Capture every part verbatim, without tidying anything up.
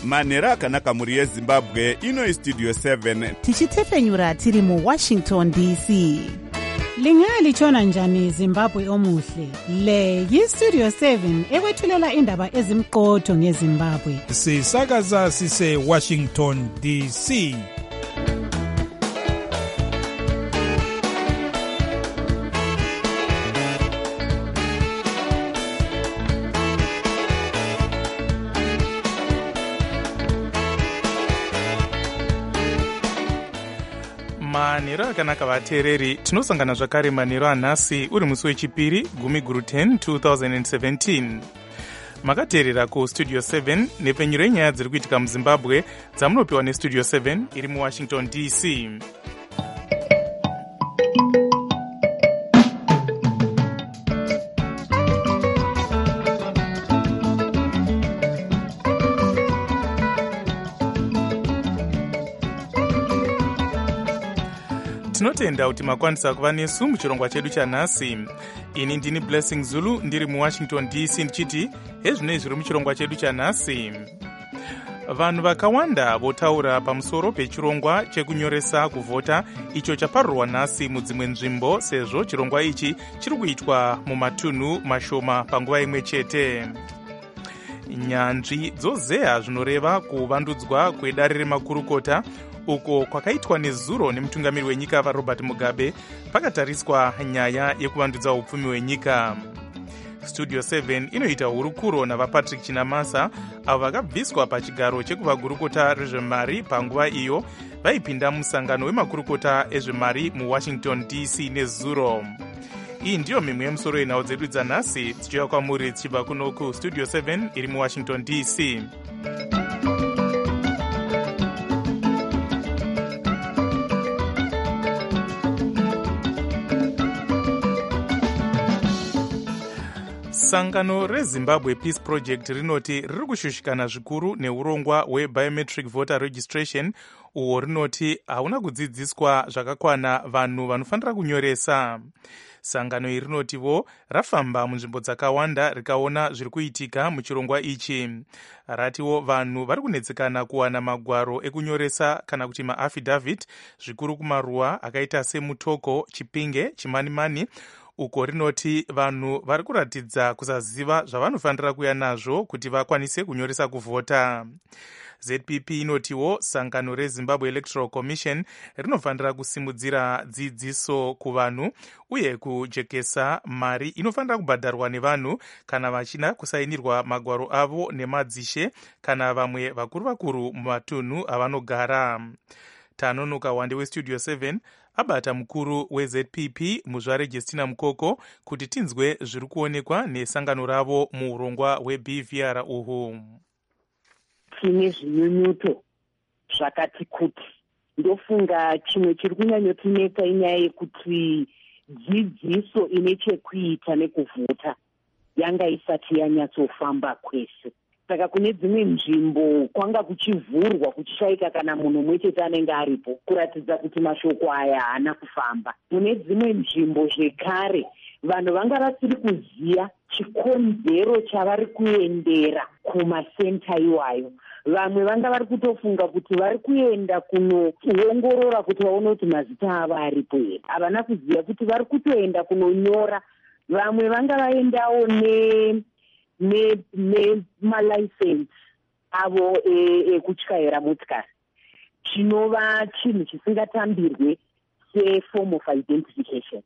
manhero akanaka mhuri yezimbabwe. Ino istudio seven tichitefenyura tiri muwashington D C. Lingalitshona njani Zimbabwe omuhle? Le yistudio seven ekwethulela indaba ezimqotho ngeZimbabwe. Sisakaza sise Washington D C. manhero akanaka vateereri, tinosangana zvakare manhero anhasi uri musi wechipiri gumi guru ten twenty seventeen. Makateerera kustudio seven nepfenyuro yenyaya dziri kuitika muzimbabwe dzamunopiwa nestudio seven iri muwashington D C. Tinotenda kuti makwanisa kuva nesu muchirongwa chedu chanhasi. Ini ndini Blessing Zulu ndiri muwashington D C ndichiti hezvinei zviri muchirongwa chedu chanhasi. Vanhu vakawanda votaura pamusoro pechirongwa chekunyoresa kuvhota icho chaparurwa nhasi mudzimwe nzvimbo sezvo chirongwa ichi chiri kuitwa mumatunhu mashoma panguva imwe chete. Nyanzvi dzozeya zvinoreva kuvandudzwa kwedare remakurukota uko kwakaitwa nezuro nemutungamiri wenyika vaRobert Mugabe pakatariswa nyaya yekuvandudza upfumi hwenyika. Studio seven inoita hurukuro navaPatrick Chinamasa avo vakabviswa pachigaro chekuvagurukota rezvemari panguva iyo vaipinda musangano wemakurukota ezvemari muwashington D C nezuro. Iyi ndiyo mimwe yemusoro yenhau dzedu dzanhasi tichiuya kwamuri tichibva kuno kustudio seven iri muwashington D C. Sangano reZimbabwe Peace Project rinoti riri kushushikana zvikuru neurongwa hwebiometric voter registration uwo rinoti hauna kudzidziswa zvakakwana vanhu vanofanira kunyoresa. Sangano iri rinotivo rafamba munzvimbo dzakawanda rikaona zviri kuitika muchirongwa ichi. Ratiwo vanhu vari kunetsekana kuwana magwaro ekunyoresa kana kuti maaffidavit zvikuru kumaruwa akaita semutoko, chipinge, chimanimani uko rinoti vanhu vari kuratidza kusaziva zvavanofanira kuya nazvo kuti vakwanise kunyoresa kuvhota. Z P P inotiwo sangano reZimbabwe Electoral Commission rinofanira kusimudzira dzidziso kuvanhu uye kujekesa mari inofanira kubhadharwa nevanhu kana vachida kusainirwa magwaro avo nemadzishe kana vamwe vakuru vakuru mumatunhu avanogara. Tanonoka wande westudio seven abata mukuru weZ P P muzvare Justina Mukoko kuti tinzwe zviri kuonekwa nesangano ravo muurongwa hweB V R uhu. Tine zvinyunyuto zvakati kuti ndofunga chimwe chiri kunyanyotinetsa inyaya yekuti dzidziso ine chekuita nekuvhota yanga isati yanyatsofamba kwese. Saka kune dzimwe nzvimbo kwanga kuchivhurwa kuchishaika kana munhu mumwe chete anenge aripo kuratidza kuti mashoko aya haana kufamba. Mune dzimwe nzvimbo zvekare vanhu vanga vasiri kuziya chikonzero chavari kuendera kumasenta iwayo. Vamwe vanga vari kutofunga kuti vari kuenda kunoongorora kuti vaone kuti mazita avo aripo here. Havana kuziya kuti vari kutoenda kunonyora. Vamwe vanga vaendawo ne ne ne malicense avo ekutyaira motikari, chinova chinhu chisingatambirwe seform of identification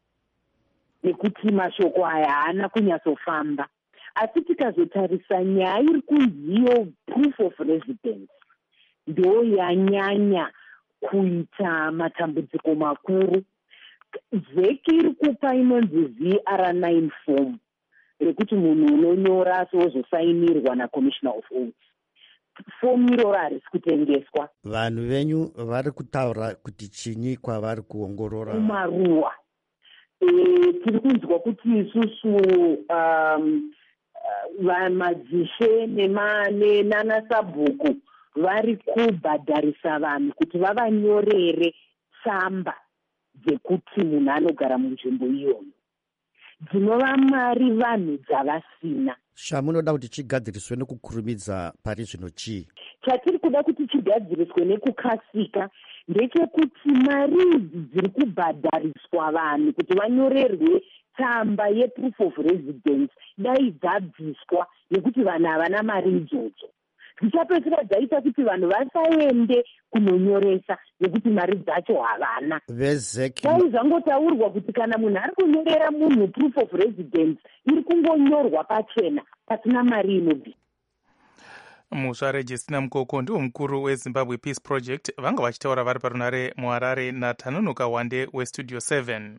nekuti mashoko aya haana kunyatsofamba. Asi tikazotarisa nyaya iri kunziyo proof of residence ndo yanyanya kuita matambudziko makuru. Vheki iri kupa inonzi V R nine form rekuti munhu unonyora sozosainirwa naCommissioner of Oaths. Fomu iroro harisi kutengeswa. Vanhu venyu vari kutaura kuti chinyi kwavari kuongorora kumaruwa. E, tiri kunzwa kuti isusu um, uh, madzishe nana sabhuku vari kubhadharisa vanhu kuti vavanyorere tsamba dzekuti munhu anogara munzvimbo iyoyo. Dzinova mari vanhu dzavasina. Shamunoda kuti chigadziriswe nekukurumidza pari zvino chii? chatiri kuda kuti chigadziriswe nekukasika ndechekuti mari idzi dziri kubhadhariswa vanhu kuti vanyorerwe tsamba yeproof of residence dai dzabviswa nekuti vanhu havana mari idzodzo. Dzichapedzisira dzaita kuti vanhu vasaende kunonyoresa nekuti mari dzacho havana. Dai zvangotaurwa kuti kana munhu ari kunyorera munhu proof of residence iri kungonyorwa pachena pasina mari inobvi. Musvare Justina Mukoko ndiwo mukuru weZimbabwe Peace Project vanga vachitaura vari parunare muHarare naTanonoka Wande weStudio seven.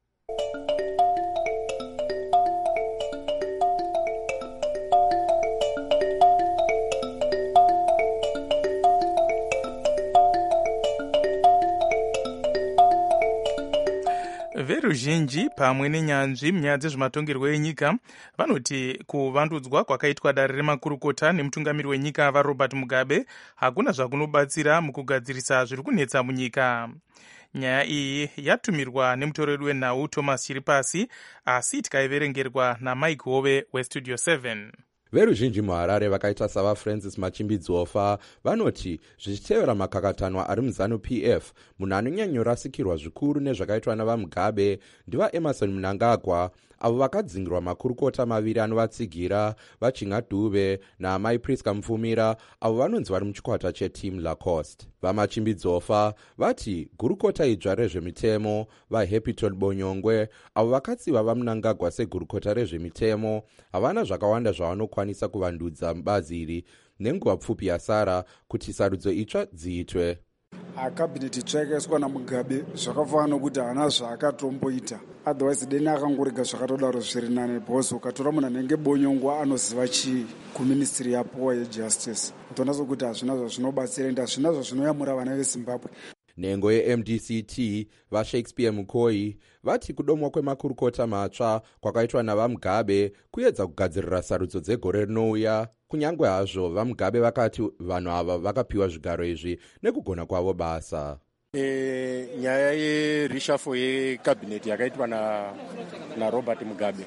Veruzhinji pamwe nenyanzvi munyaya dzezvematongerwo enyika vanoti kuvandudzwa kwakaitwa dare remakurukota nemutungamiri wenyika vaRobert Mugabe hakuna zvakunobatsira mukugadzirisa zviri kunetsa munyika. Nyaya iyi yatumirwa nemutoreri wenhau Thomas Chiripasi, asi tikaiverengerwa naMike Hove weStudio seven. Veruzhinji muHarare vakaita savaFrancis Machimbidzofa vanoti zvichitevera makakatanwa ari muZanu P F, munhu anonyanyorasikirwa zvikuru nezvakaitwa navaMugabe ndivaEmerson Mnangagwa, avo vakadzingirwa makurukota maviri anovatsigira vaChinga Dube naamai Priska Mufumira, avo vanonzi vari muchikwata cheTeam Lacoste. VaMachimbidzofa vati gurukota idzva rezvemitemo vaHappyton Bonyongwe, avo vakatsiva vaMnangagwa segurukota rezvemitemo, havana zvakawanda zvavanokwanisa kuvandudza bazi iri nenguva pfupi yasara kuti sarudzo itsva dziitwe. Akabineti itsva yakaiswa naMugabe zvakafanana nokuti haana zvaakatomboita, otherwise deni akangorega zvakatodaro zviri nane, because ukatora munhu anenge Bonyongwa anoziva chii kuministry yapowa yejustice, utoona sokuti hazvina zvazvinobatsira ende hazvina zvazvinoyamura vana veZimbabwe. Nhengo yeM D C T vaShakespeare Mukoi vati kudomwa kwemakurukota matsva kwakaitwa navaMugabe kuedza kugadzirira sarudzo dzegore rinouya. Kunyangwe hazvo vaMugabe vakati vanhu ava vakapiwa zvigaro izvi nekugona kwavo basa. E, nyaya yerishafo yekabineti yakaitwa na, na Robert Mugabe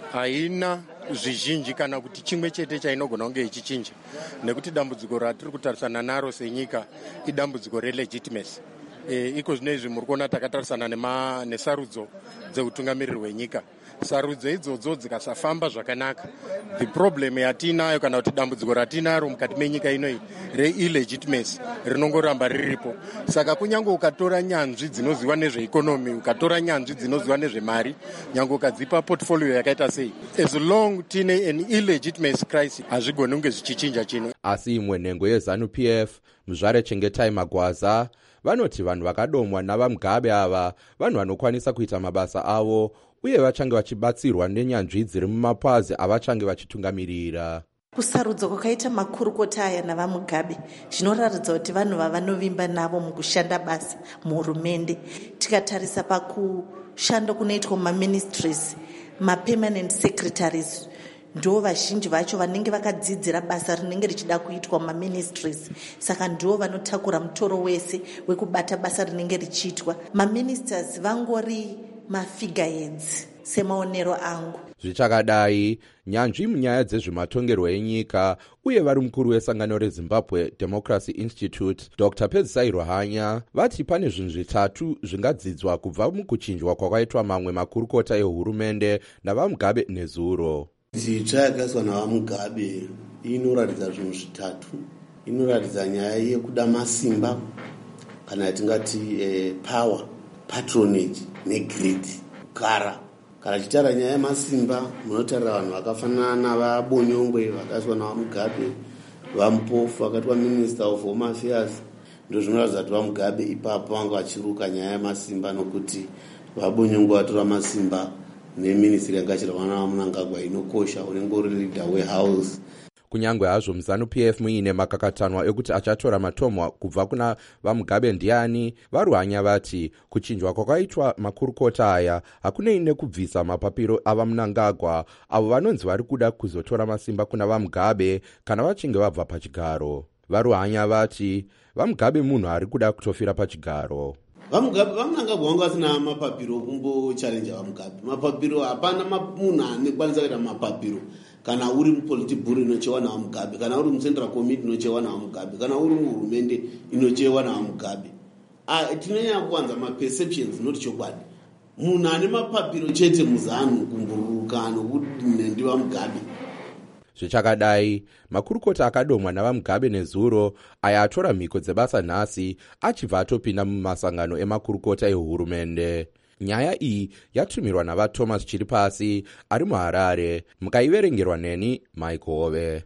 haina zvizhinji kana kuti chimwe chete chainogona kunge ichichinja, nekuti dambudziko ratiri kutarisana naro senyika idambudziko relegitimacy. E, iko zvino izvi muri kuona takatarisana nesarudzo dzeutungamiriri hwenyika. Sarudzo idzodzo dzikasafamba zvakanaka, the problem yatinayo kana kuti dambudziko ratinaro mukati menyika inoi reillegitimacy rinongoramba riripo. Saka kunyange ukatora nyanzvi dzinoziva nezveikonomi, ukatora nyanzvi dzinoziva nezvemari, nyange ukadzipa portfolio yakaita sei, as long tine an illegitimacy crisis hazvigoni kunge zvichichinja chino. Asi imwe nhengo yeZanu P F Muzvare Chengetai Magwaza vanoti vanhu vakadomwa navaMugabe ava vanhu vanokwanisa kuita mabasa avo uye vachange vachibatsirwa nenyanzvi dziri mumapazi avachange vachitungamirira. Kusarudzo kwakaita makurukota aya navaMugabe zvinoratidza kuti vanhu vavanovimba navo mukushanda basa muhurumende. Tikatarisa pakushanda kunoitwa mumaministries, mapermanent secretaries ndo vazhinji vacho vanenge vakadzidzira basa rinenge richida kuitwa mumaministries, saka ndo vanotakura mutoro wese wekubata basa rinenge richiitwa. Maministers vangori mafigureheads semaonero angu. Zvichakadai, nyanzvi munyaya dzezvematongerwo enyika uye vari mukuru wesangano reZimbabwe Democracy Institute Doctor Pedzisai Ruhanya vati pane zvinhu zvitatu zvingadzidzwa kubva mukuchinjwa kwakaitwa mamwe makurukota ehurumende navaMugabe nezuro. Itsva yakaiswa navaMugabe inoratidza zvinhu zvitatu. Inoratidza nyaya yekuda masimba, kana yatingati eh, power, patronage negreed, kara. Kana chitara nyaya yemasimba, munotarira vanhu vakafanana navaBonyongwe vakaiswa navaMugabe, vaMupofu vakaitwa Minister of Home Affairs. Ndo zvinoratidza kuti vaMugabe ipapo vanga vachiruka nyaya yemasimba, nokuti vaBonyongwe vatora masimba neministry yangachirwa naMnangagwa inokosha unenge uri leader wehouse. Kunyangwe hazvo muZanu P F muine makakatanwa ekuti achatora matomwa kubva kuna vaMugabe ndiani, vaRuhanya vati kuchinjwa kwakaitwa makurukota aya hakunei nekubvisa mapapiro avaMnangagwa avo vanonzi vari kuda kuzotora masimba kuna vaMugabe kana vachinge vabva pachigaro. VaRuhanya vati vaMugabe munhu ari kuda kutofira pachigaro. vaMugabe vaMnangagwa vanga vasina mapapiro kumbo challenge vaMugabe. Mapapiro hapana munhu anekwanisa kuita mapapiro kana uri mupolitibhuru inochewa nawo mugabe, kana uri mucentral committee inochewa nawo mugabe, kana uri muhurumende inochewa nawo mugabe. Tinonyanya kuwanza maperceptions not chokwadi. Munhu ane mapapiro chete muzanu kumburuka nokuti ndiva mugabe. Zvichakadai, makurukota akadomwa navamugabe nezuro aya atora mhiko dzebasa nhasi achibva atopinda mumasangano emakurukota ehurumende. Nyaya iyi yatumirwa navaThomas Chiripasi ari muHarare. Mukaiverengerwa neni Mike Hove.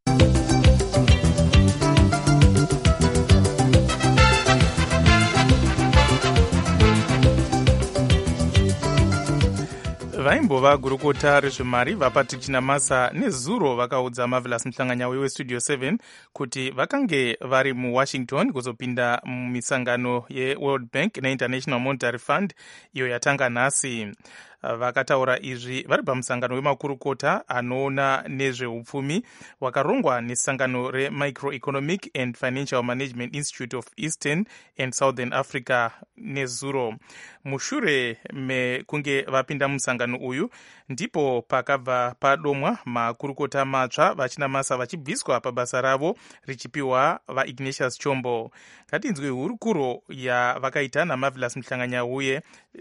vaimbova gurukota rezvemari vapatrick Namasa nezuro vakaudza Marvelous Muhlanganyauwe westudio seven kuti vakange vari muWashington kuzopinda mumisangano yeWorld Bank neInternational Monetary Fund iyo yatanga nhasi. Vakataura izvi vari pamusangano wemakurukota anoona nezveupfumi wakarongwa nesangano reMicroeconomic and Financial Management Institute of Eastern and Southern Africa nezuro. Mushure mekunge vapinda musangano uyu ndipo pakabva padomwa makurukota matsva vachiNamasa vachibviswa pabasa ravo richipiwa vaIgnatius Chombo. Ngatinzwe hurukuro yavakaita naMarvelous Muhlanganyauwe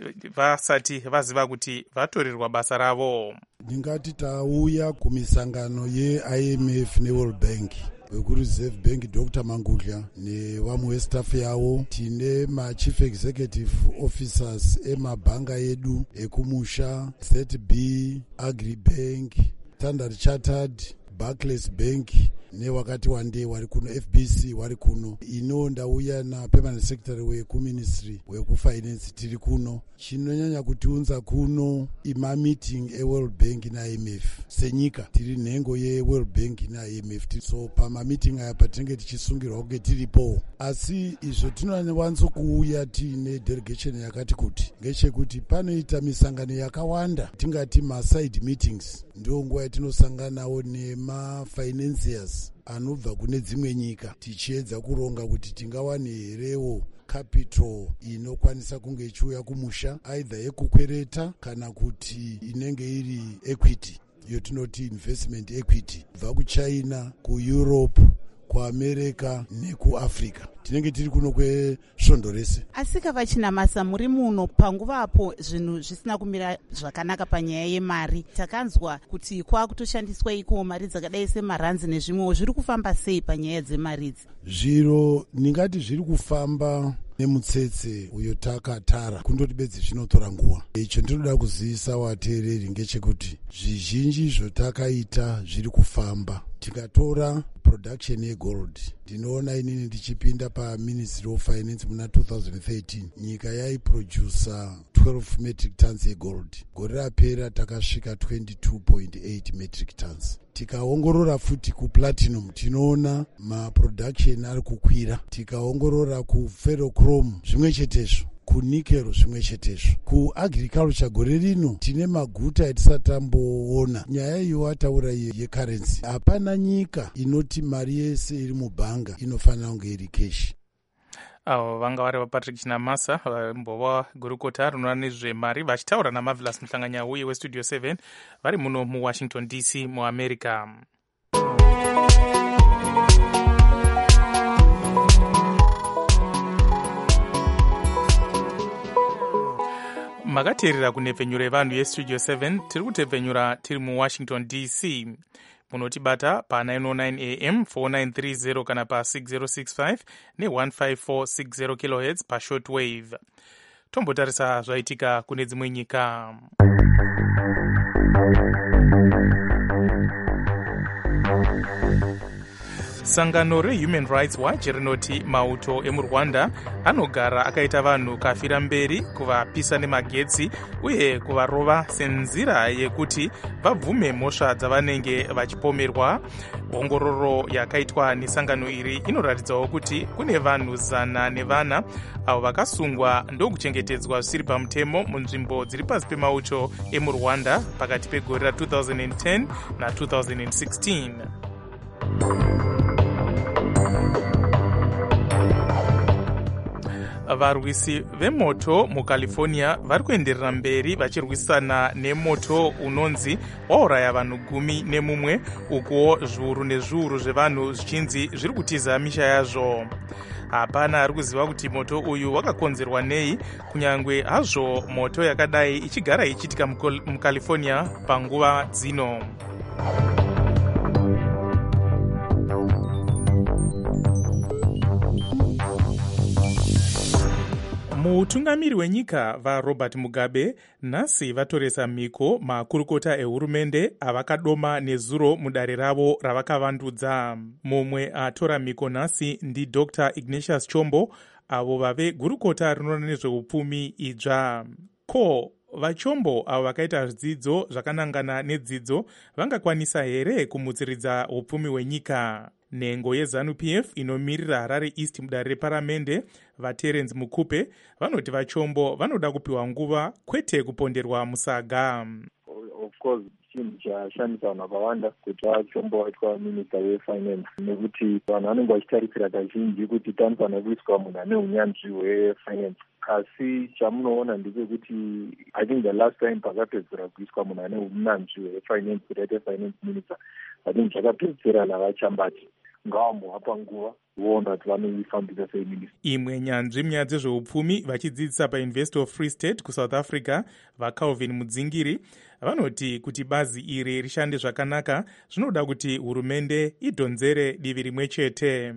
vasati vaziva kuti vatorerwa basa ravo. Ndingati tauya kumisangano ye-I M F neWorld Bank wekureserve bank Doctor Mangudla nevamwe vestaff yavo. Tine machief executive officers emabhanga edu ekumusha, thirty B, Agri Bank, Standard Chartered, Barclays Bank newakati wande wari kuno, F B C wari kuno. Ino ndauya na permanent secretary wekuministry wekufinance tiri kuno. Chinonyanya kutiunza kuno ima meeting eWorld Bank na I M F senyika tiri nhengo yeWorld Bank na I M F. So pama meeting aya patinenge tichisungirwa kunge tiripo, asi izvo tinonyanya kuuya tiine delegation yakati kuti ngechekuti panoita misangano yakawanda tingati ma-side meetings, ndio nguva yatinosanganawo nema-financiers anobva kune dzimwe nyika tichiedza kuronga kuti tingawane herewo capital inokwanisa kunge ichiuya kumusha either yekukwereta kana kuti inenge iri equity, iyo tinoti investment equity, kubva kuChina, kuEurope, kuAmerica nekuAfrica. Tinenge tiri kuno kwesvondo rese. Asika vachiNamasa muri muno panguvapo zvinhu zvisina kumira zvakanaka panyaya yemari. Takanzwa kuti kwakutoshandiswa iko mari dzakadai semaranzi nezvimwewo. Zviri kufamba sei panyaya dzemari idzi? Zviro ndingati zviri kufamba nemutsetse uyo takatara, kundoti bedzi zvinotora nguva. Icho ndinoda kuzivisa vateereri ngechekuti zvizhinji zvotakaita zviri kufamba. Tikatora production yegold, ndinoona inini ndichipinda paMinistry of Finance muna two thousand thirteen, nyika yaiproducer twelve metric tons yegold. Gore rapera takasvika twenty-two point eight metric tons. Tikaongorora futi kuplatinum tinoona maproduction ari kukwira. Tikaongorora kuferrochrome zvimwe chetezvo, kunikero zvimwe chetezvo. Kuagriculture gore rino tine maguta atisatamboona. Nyaya iyo wataura yecurrency, hapana nyika inoti mari yese iri mubhanga inofanira kunge iri cash. Avo vanga vari vaPatrick Namasa mbova gurukota rinoona nezvemari vachitaura naMarvelous Muhlanganyauwe westudio seven vari muno muWashington D C muAmerica. Makateerera kunhepfenyuro yevanhu yestudio seven, tiri kutepfenyura tiri muWashington D C. Munotibata pa nine oh nine A M, four nine three zero kana pa six zero six five ne one five four six zero kilohertz pa shortwave. Tombotarisa zvaitika kune dzimwe nyika. Sangano reHuman Rights Watch rinoti mauto emuRwanda anogara akaita vanhu kafira mberi kuvapisa nemagetsi uye kuvarova senzira yekuti vabvume mhosva dzavanenge vachipomerwa. Ongororo yakaitwa nesangano iri inoratidzawo kuti kune vanhu zana nevana avo vakasungwa ndokuchengetedzwa zvisiri pamutemo munzvimbo dziri pasi pemauto emuRwanda pakati pegore ra two thousand ten na two thousand sixteen. varwisi vemoto mucalifornia vari kuenderera mberi vachirwisana nemoto unonzi wauraya vanhu gumi nemumwe ukuwo zviuru nezviuru zvevanhu zvichinzi zviri kutiza misha yazvo. Hapana ari kuziva kuti moto uyu wakakonzerwa nei, kunyangwe hazvo moto yakadai ichigara ichiitika mucalifornia panguva dzino. Mutungamiri wenyika vaRobert Mugabe nhasi vatoresa mhiko makurukota ehurumende avakadoma nezuro mudare ravo ravakavandudza. Mumwe atora mhiko nhasi ndi Doctor Ignatius Chombo, avo vave gurukota rinoona nezveupfumi idzva. Ko vaChombo avo vakaita zvidzidzo zvakanangana nedzidzo vangakwanisa here kumutsiridza upfumi hwenyika? Nhengo yeZanu-P F inomirira Harare East mudare reparamende vaTerence Mukupe vanoti vaChombo vanoda kupiwa nguva kwete kuponderwa musaga. Of course chinhu chashamisa vanhu vakawanda kuti vaChombo vaitwa minista wefinance, nekuti vanhu vanenge vachitarisira kazhinji kuti tanofanira kuiswa munhu ane unyanzvi hwefinance. Asi chamunoona ndechekuti I think the last time pakapedzera kuiswa munhu ane unyanzvi hwefinance kuti aite finance minister, I think zvakapedzera navachambati ngavambohapa nguva voona kuti vanoifambisa sei minista. Imwe nyanzvi munyaya dzezveupfumi vachidzidzisa paUniversity of Free State kuSouth Africa vaCalvin Mudzingiri vanoti kuti bazi iri rishande zvakanaka zvinoda kuti hurumende idhonzere divi rimwe chete.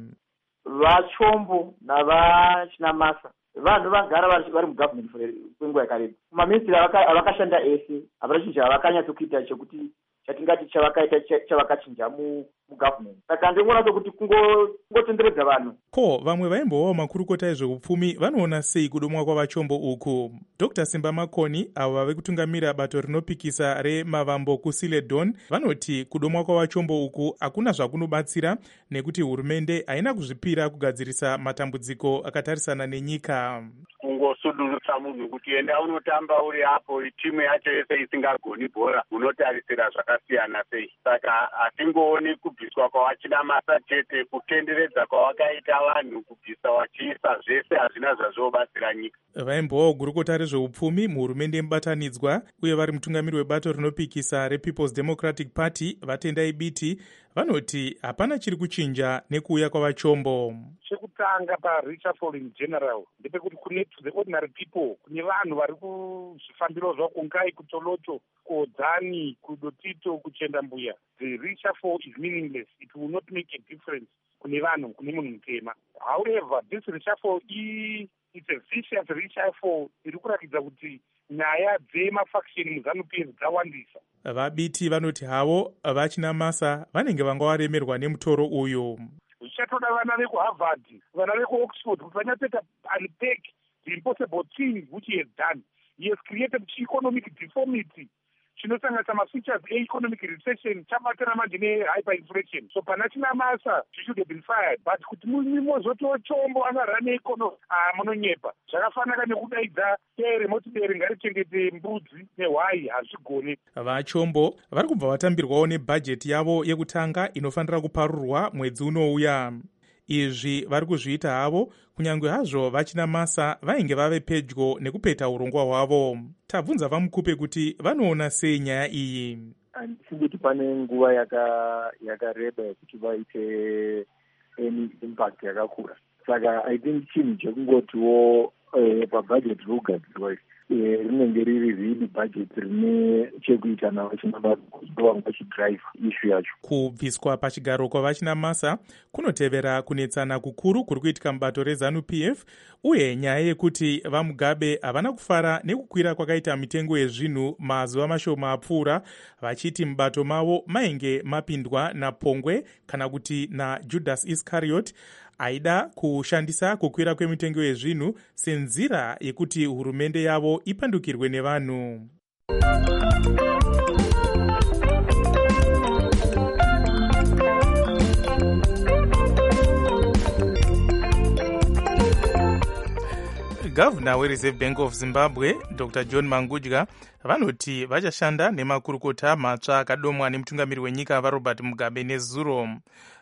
VaChombo navaChinamasa vanhu vagara vari mugavhmendi kwenguva yakareba. Maministri avakashanda ese havana chinhu chavakanyatsokuita chekuti chatingati chavakaita chavakachinja mugavhmendi. Saka ndinoona sokuti kungotenderedza vanhu. Ko vamwe vaimbovawo makurukota ezveupfumi vanoona sei kudomwa kwavaChombo uku? Doctor Simba Makoni avo vave kutungamira bato rinopikisa remavambo kuSiledon vanoti kudomwa kwavaChombo uku hakuna zvakunobatsira nekuti hurumende haina kuzvipira kugadzirisa matambudziko akatarisana nenyika. Kungosudurutsa munhu kuti enda unotamba uri apo timu yacho yese isingagoni bhora unotarisira zvakasiyana sei. Saka hatingooni kubviswa kwavaChinamasa chete, kutenderedza kwavakaita vanhu kubvisa vachiisa zvese hazvina zvazvobatsira nyika. Vaimbowo gurukota rezveupfumi muhurumende yemubatanidzwa uye vari mutungamiri webato rinopikisa rePeople's Democratic Party vaTendai Biti vanoti hapana chiri kuchinja nekuuya kwavaChombo. Chekutanga paRichafall in general ndepekuti kune to the ordinary people, kune vanhu vari kuzvifambiro zvavo kungai kutoloto kuodzani kudotito kuchenda mbuya, the Richafall is meaningless. It will not make a difference kune vanhu, kune munhu mutema. However, this Richafall it's a vicious Richafall iri kurakidza kuti nyaya dzemafaction muZanu-P F dzawandisa. Vabiti vanoti havo vaChinamasa vanenge vanga varemerwa nemutoro uyu. Uchatoda vana vekuHarvard, vana vekuOxford kuti vanyatseka unpack the impossible thing which he has done. He has created economic deformity chinosanganisa mafeatures e-economic recession chabatana manje ne-hyperinflation. So pana Chinamasa she should have been fired, but kuti mimozotiwo Chombo angarane economy ah munonyepa. Zvakafanana nekudaidza tere moti dere ngarichengete mbudzi nehwai hazvigoni. VaChombo vari kubva vatambirwawo nebhajeti yavo yekutanga inofanira kuparurwa mwedzi unouya. Izvi vari kuzviita havo kunyange hazvo vaChinamasa vainge vave pedyo nekupeta urongwa hwavo. Tabvunza vaMukupe kuti vanoona sei nyaya iyi. Handisi kuti pane nguva yakareba yekuti vaite any impact yakakura. Saka I think chinhu chekungotiwo pabhajeti ririkugadzirwa rinenge riri riri bhajeti rine chekuita navaChinamasa ndovanga vachidrive issue yacho. Kubviswa pachigaro kwavaChinamasa kunotevera kunetsana kukuru kuri kuitika mubato reZanu-P F uye nyaya yekuti vaMugabe havana kufara nekukwira kwakaita mitengo yezvinhu mazuva mashoma apfuura, vachiti mubato mavo mainge mapindwa naPongwe kana kuti naJudas Iscariot aida kushandisa kukwira kwemitengo yezvinhu senzira yekuti hurumende yavo ipandukirwe nevanhu. Gavana weReserve Bank of Zimbabwe Doctor John Mangudya vanoti vachashanda nemakurukota matsva akadomwa nemutungamiri wenyika vaRobert Mugabe nezuro.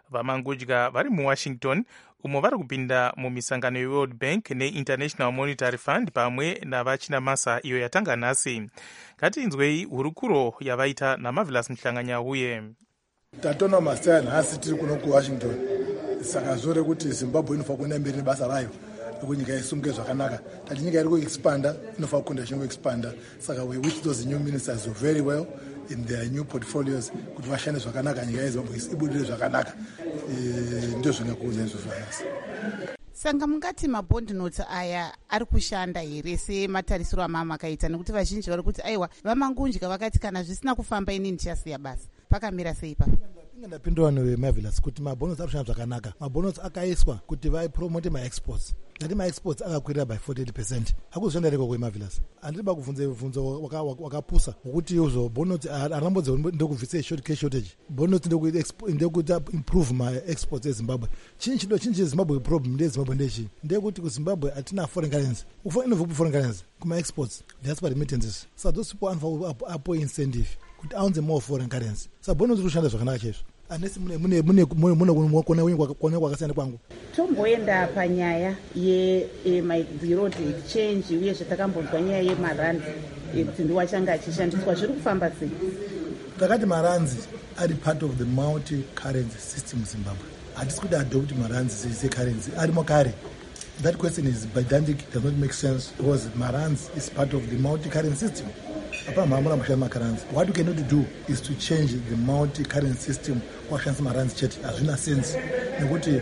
vamangudya vari muwashington umo vari kupinda mumisangano yeworld bank neinternational monetary fund pamwe navachinamasa iyo yatanga nhasi. Ngatinzwei hurukuro yavaita namavilas muhlanganya uye tatona masaya nhasi tiri kuno kuwashington, saka zvore kuti zimbabwe inofanira kuenda mberi nebasa rayo kuti nyika isunge zvakanaka. Tati nyika iri kuexpanda inofanira kukunda ichingoexpanda, saka we wish those new ministers do very well in their new portfolios kuti vashande zvakanaka, nyika yezimbabwe ibudire zvakanaka. Ndio zvingakuudza izvo zvanhasi. Sanga mungati mabond notes aya ari kushanda here sematarisiro amama akaita, nekuti vazhinji vari kuti aiwa vamangudya vakati kana zvisina kufamba inini ndichasiya basa. Pakamira sei ipapo? Ndapindura neMavilas kuti mabonus ari kushanda zvakanaka. Mabonus akaiswa kuti vaipromote maexports. Ngati maexports akakwirira by forty percent. Hakuzoshanda reko kweMavilas. Andiriba kubvunza bvunzo wakapusa wokuti uzo bonus arambodze ndokubvisa short cash shortage. Bonus ndekuti improve my exports eZimbabwe. Chinhu chido chinhu cheZimbabwe problem ndeZimbabwe ndechi. Ndekuti kuZimbabwe atina foreign currency. Ufanele kubva foreign currency kuma exports. That's what remittances. So those people are apo incentive kuti aunze more foreign currency. So bonus kushanda zvakanaka chaizvo. Anesi mune mune mune mune kone wingu kone kwakasiyana kwangu. Tomboenda panyaya ye my zero exchange uye zvatakambonzwa nyaya yemarandi kuti ndiwachanga achishandiswa zviri kufamba sei? Takati maranzi ari part of the multi currency system Zimbabwe. Hatisi kuti adopt maranzi se currency ari mokare. That question is pedantic, does not make sense because maranzi is part of the multi currency system. What we cannot do is to change the multi-currency system kwashandisa maranzi chete. Hazvina sense nekuti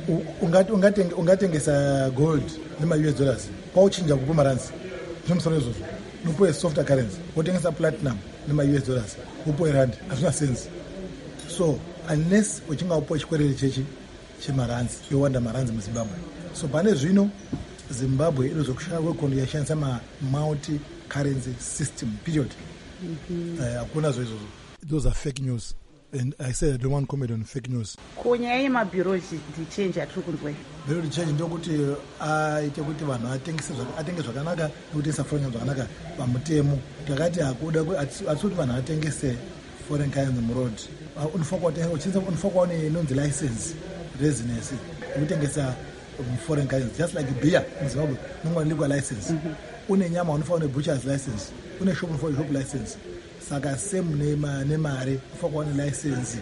ungatengesa gold nema-U S dollars pauchinja kupa maranzi zvinomusoro izvozvo nopuwe softer currency, wotengesa platinum nema-U S dollars upuwe rand. Hazvina sense. So unless uchinga upuwa chikwerere chechi chemaranzi yowanda maranzi muZimbabwe. So pane zvino Zimbabwe inozokushaya kwekondo yashandisa ma-multi currency system period. Hakuna zvo izvozvo. Those are fake news and I said I don't want to comment on fake news. Kunyaya yemabureau change atiri kunzwai. Bureau change ndokuti aite kuti vanhu atenge zvakanaka nekutengesa foreign zvakanaka pamutemo. Takati hakuda atikuti vanhu atengese foreign currency muroad. Unofanira kuva inonzi license residence yekutengesa foreign currency, just like beer in Zimbabwe unonga legal license. Mm-hmm. Une nyama unofanira butcher's license, une shop unofanira shop license. Saka same nema nemare unofanira kuva license.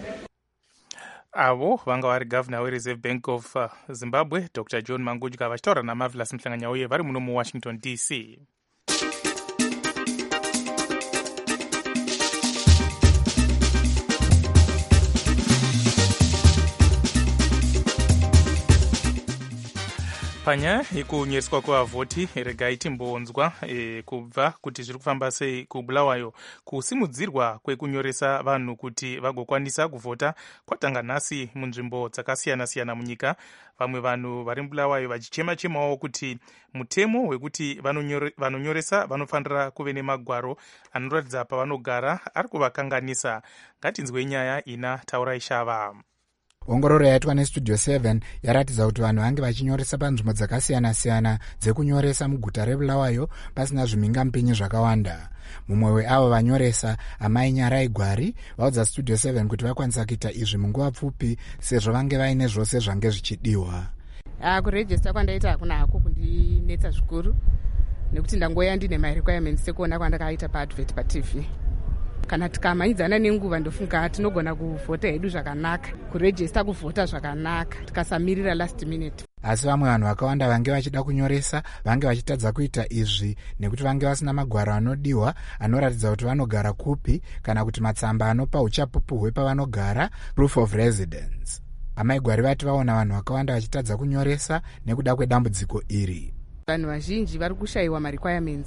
Avo vanga vari governor weReserve Bank of uh, Zimbabwe Doctor John Mangudya vachitaura namavilas muhlanganya uye vari muno muWashington D C. Panyaya yekunyereswa kwavhoti regai timbonzwa e, kubva kuti zviri kufamba sei kuBulawayo. Kusimudzirwa kwekunyoresa vanhu kuti vagokwanisa kuvhota kwatanga nhasi munzvimbo dzakasiyana-siyana munyika. Vamwe vanhu vari muBulawayo vachichema-chemawo kuti mutemo wekuti vanonyoresa vanofanira kuve nemagwaro anoratidza pavanogara ari kuvakanganisa. Ngatinzwe nyaya ina Taurai Shava. Ongororo yaitwa neStudio seven yaratidza kuti vanhu vange vachinyoresa panzvimbo dzakasiyana-siyana dzekunyoresa muguta reBulawayo pasina zvimhingamupinyi zvakawanda. Mumwe weavo vanyoresa, Amai Nyarai Gwari, vaudza Studio seven kuti vakwanisa kuita izvi munguva pfupi sezvo vange vaine zvose zvange zvichidiwa. Ah, kurejista kwandaita hakuna hako kundinetsa zvikuru nekuti ndangoya ndine my requirements sekuona kwandakaita paadvert paT V. Kana tikamanidzana nenguva ndofunga tinogona kuvhota hedu zvakanaka, kurejista kuvhota zvakanaka tikasamirira last minute. Asi vamwe vanhu vakawanda vange vachida kunyoresa vange vachitadza kuita izvi nekuti vange vasina magwaro anodiwa anoratidza kuti vanogara kupi kana kuti matsamba anopa uchapupu hwepavanogara, proof of residence. Amai Gwari vati vaona vanhu vakawanda vachitadza kunyoresa nekuda kwedambudziko iri. Vanhu vazhinji vari kushayiwa ma-requirements,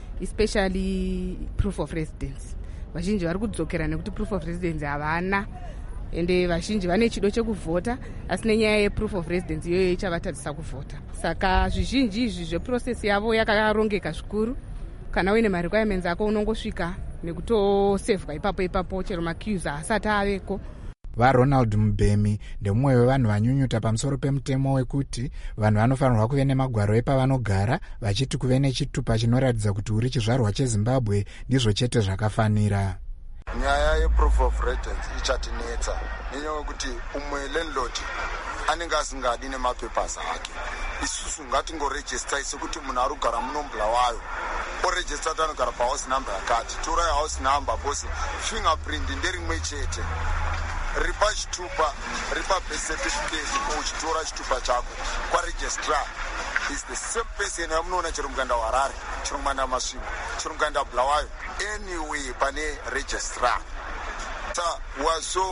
especially proof of residence. Vazhinji vari kudzokera nekuti proof of residence havana, ende vazhinji vane chido chekuvhota asi nenyaya yeproof of residence iyoyo ichavatadzisa kuvhota. Saka zvizhinji izvi zveprocess yavo yakarongeka zvikuru. Kana uine ma-requirements ako unongosvika nekutosevhwa ipapo ipapo chero maqueues asati aveko. VaRonald Mubhemi ndemumwe wevanhu vanyunyuta pamusoro pemutemo wekuti vanhu vanofanirwa kuve nemagwaro epavanogara, vachiti kuve nechitupa chinoratidza kuti uri chizvarwa cheZimbabwe ndizvo chete zvakafanira. nyaya yeproof of residence ichatinetsa nenyaya yekuti umwe landlord anenge asingadi nemapepers ake. Isusu ngatingorejista sekuti munhu ari kugara munombla wayo orejista kuti anogara pahouse number yakati, torai house number bose fingerprint nderimwe chete, ripa chitupa ripa birth certificate uchitora chitupa chako kwaregistrar is the same person yamunoona chero mukanda warare, chero mukanda masvingo, chero mukanda bulawayo, anyway pane registrar. So we are so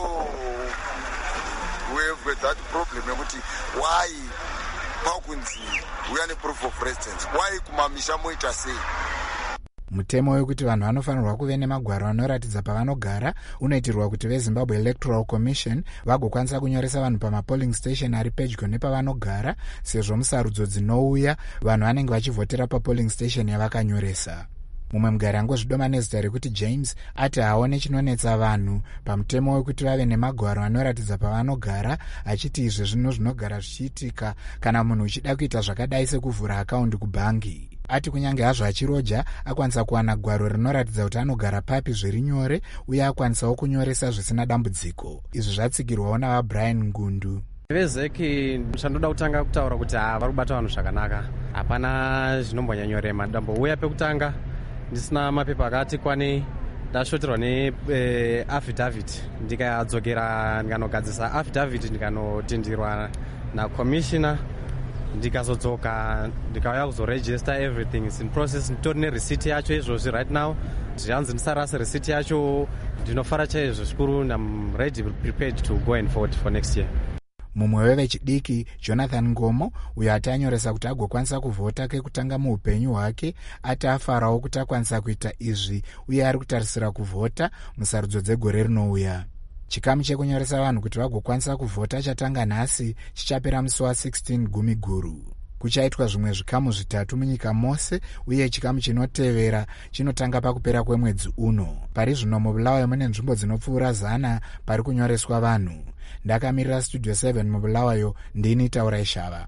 we have got that problem yekuti why pakunzi we are proof of residence, why kumamisha moita sei. Mutemo wekuti vanhu vanofanirwa kuve nemagwaro anoratidza pavanogara unoitirwa kuti veZimbabwe Electoral Commission vagokwanisa kunyoresa vanhu pamapolling station ari pedyo nepavanogara, sezvo musarudzo dzinouya vanhu vanenge vachivhotera papolling station yavakanyoresa. Mumwe mugari angozvidoma nezita rekuti James ati haone chinonetsa vanhu pamutemo wekuti vave nemagwaro anoratidza pavanogara, achiti izvi zvino zvinogara zvichiitika kana munhu uchida kuita zvakadai sekuvhura akaundi kubhangi. Ati kunyange hazvo achiroja akwanisa kuwana gwaro rinoratidza kuti anogara papi zviri nyore uye akwanisawo kunyoresa zvisina dambudziko. Izvi zvatsigirwawo navaBrian Ngundu. Vezeki chandoda kutanga kutaura kuti vari kubata vanhu zvakanaka, hapana zvinombonyanyorema. Ndambouya pekutanga ndisina mapepa akati kwani, ndashoterwa neaffidavit, ndikadzokera ndikanogadzisa affidavit ndikanotindirwa nakomishina, ndikazodzoka ndikauya kuzoregister everything is in process. Nditori nereceipt yacho izvozvi right now, zvanzi ndisarase receipt yacho. Ndinofara chaizvo zvikuru, I'm ready prepared to go and vote for next year. Mumwe wevechidiki Jonathan Ngomo uyo ati anyoresa kuti agokwanisa kuvhota kekutanga muupenyu hwake, ati afarawo kuti akwanisa kuita izvi uye ari kutarisira kuvhota musarudzo dzegore rinouya. Chikamu chekunyoresa vanhu kuti vagokwanisa kuvhota chatanga nhasi chichapera musi wa16 gumi guru. Kuchaitwa zvimwe zvikamu zvitatu munyika mose uye chikamu chinotevera chinotanga pakupera kwemwedzi uno. Pari zvino muBulawayo mune nzvimbo dzinopfuura zana pari kunyoreswa vanhu. Ndakamirira Studio seven muBulawayo, ndini Taurai Shava.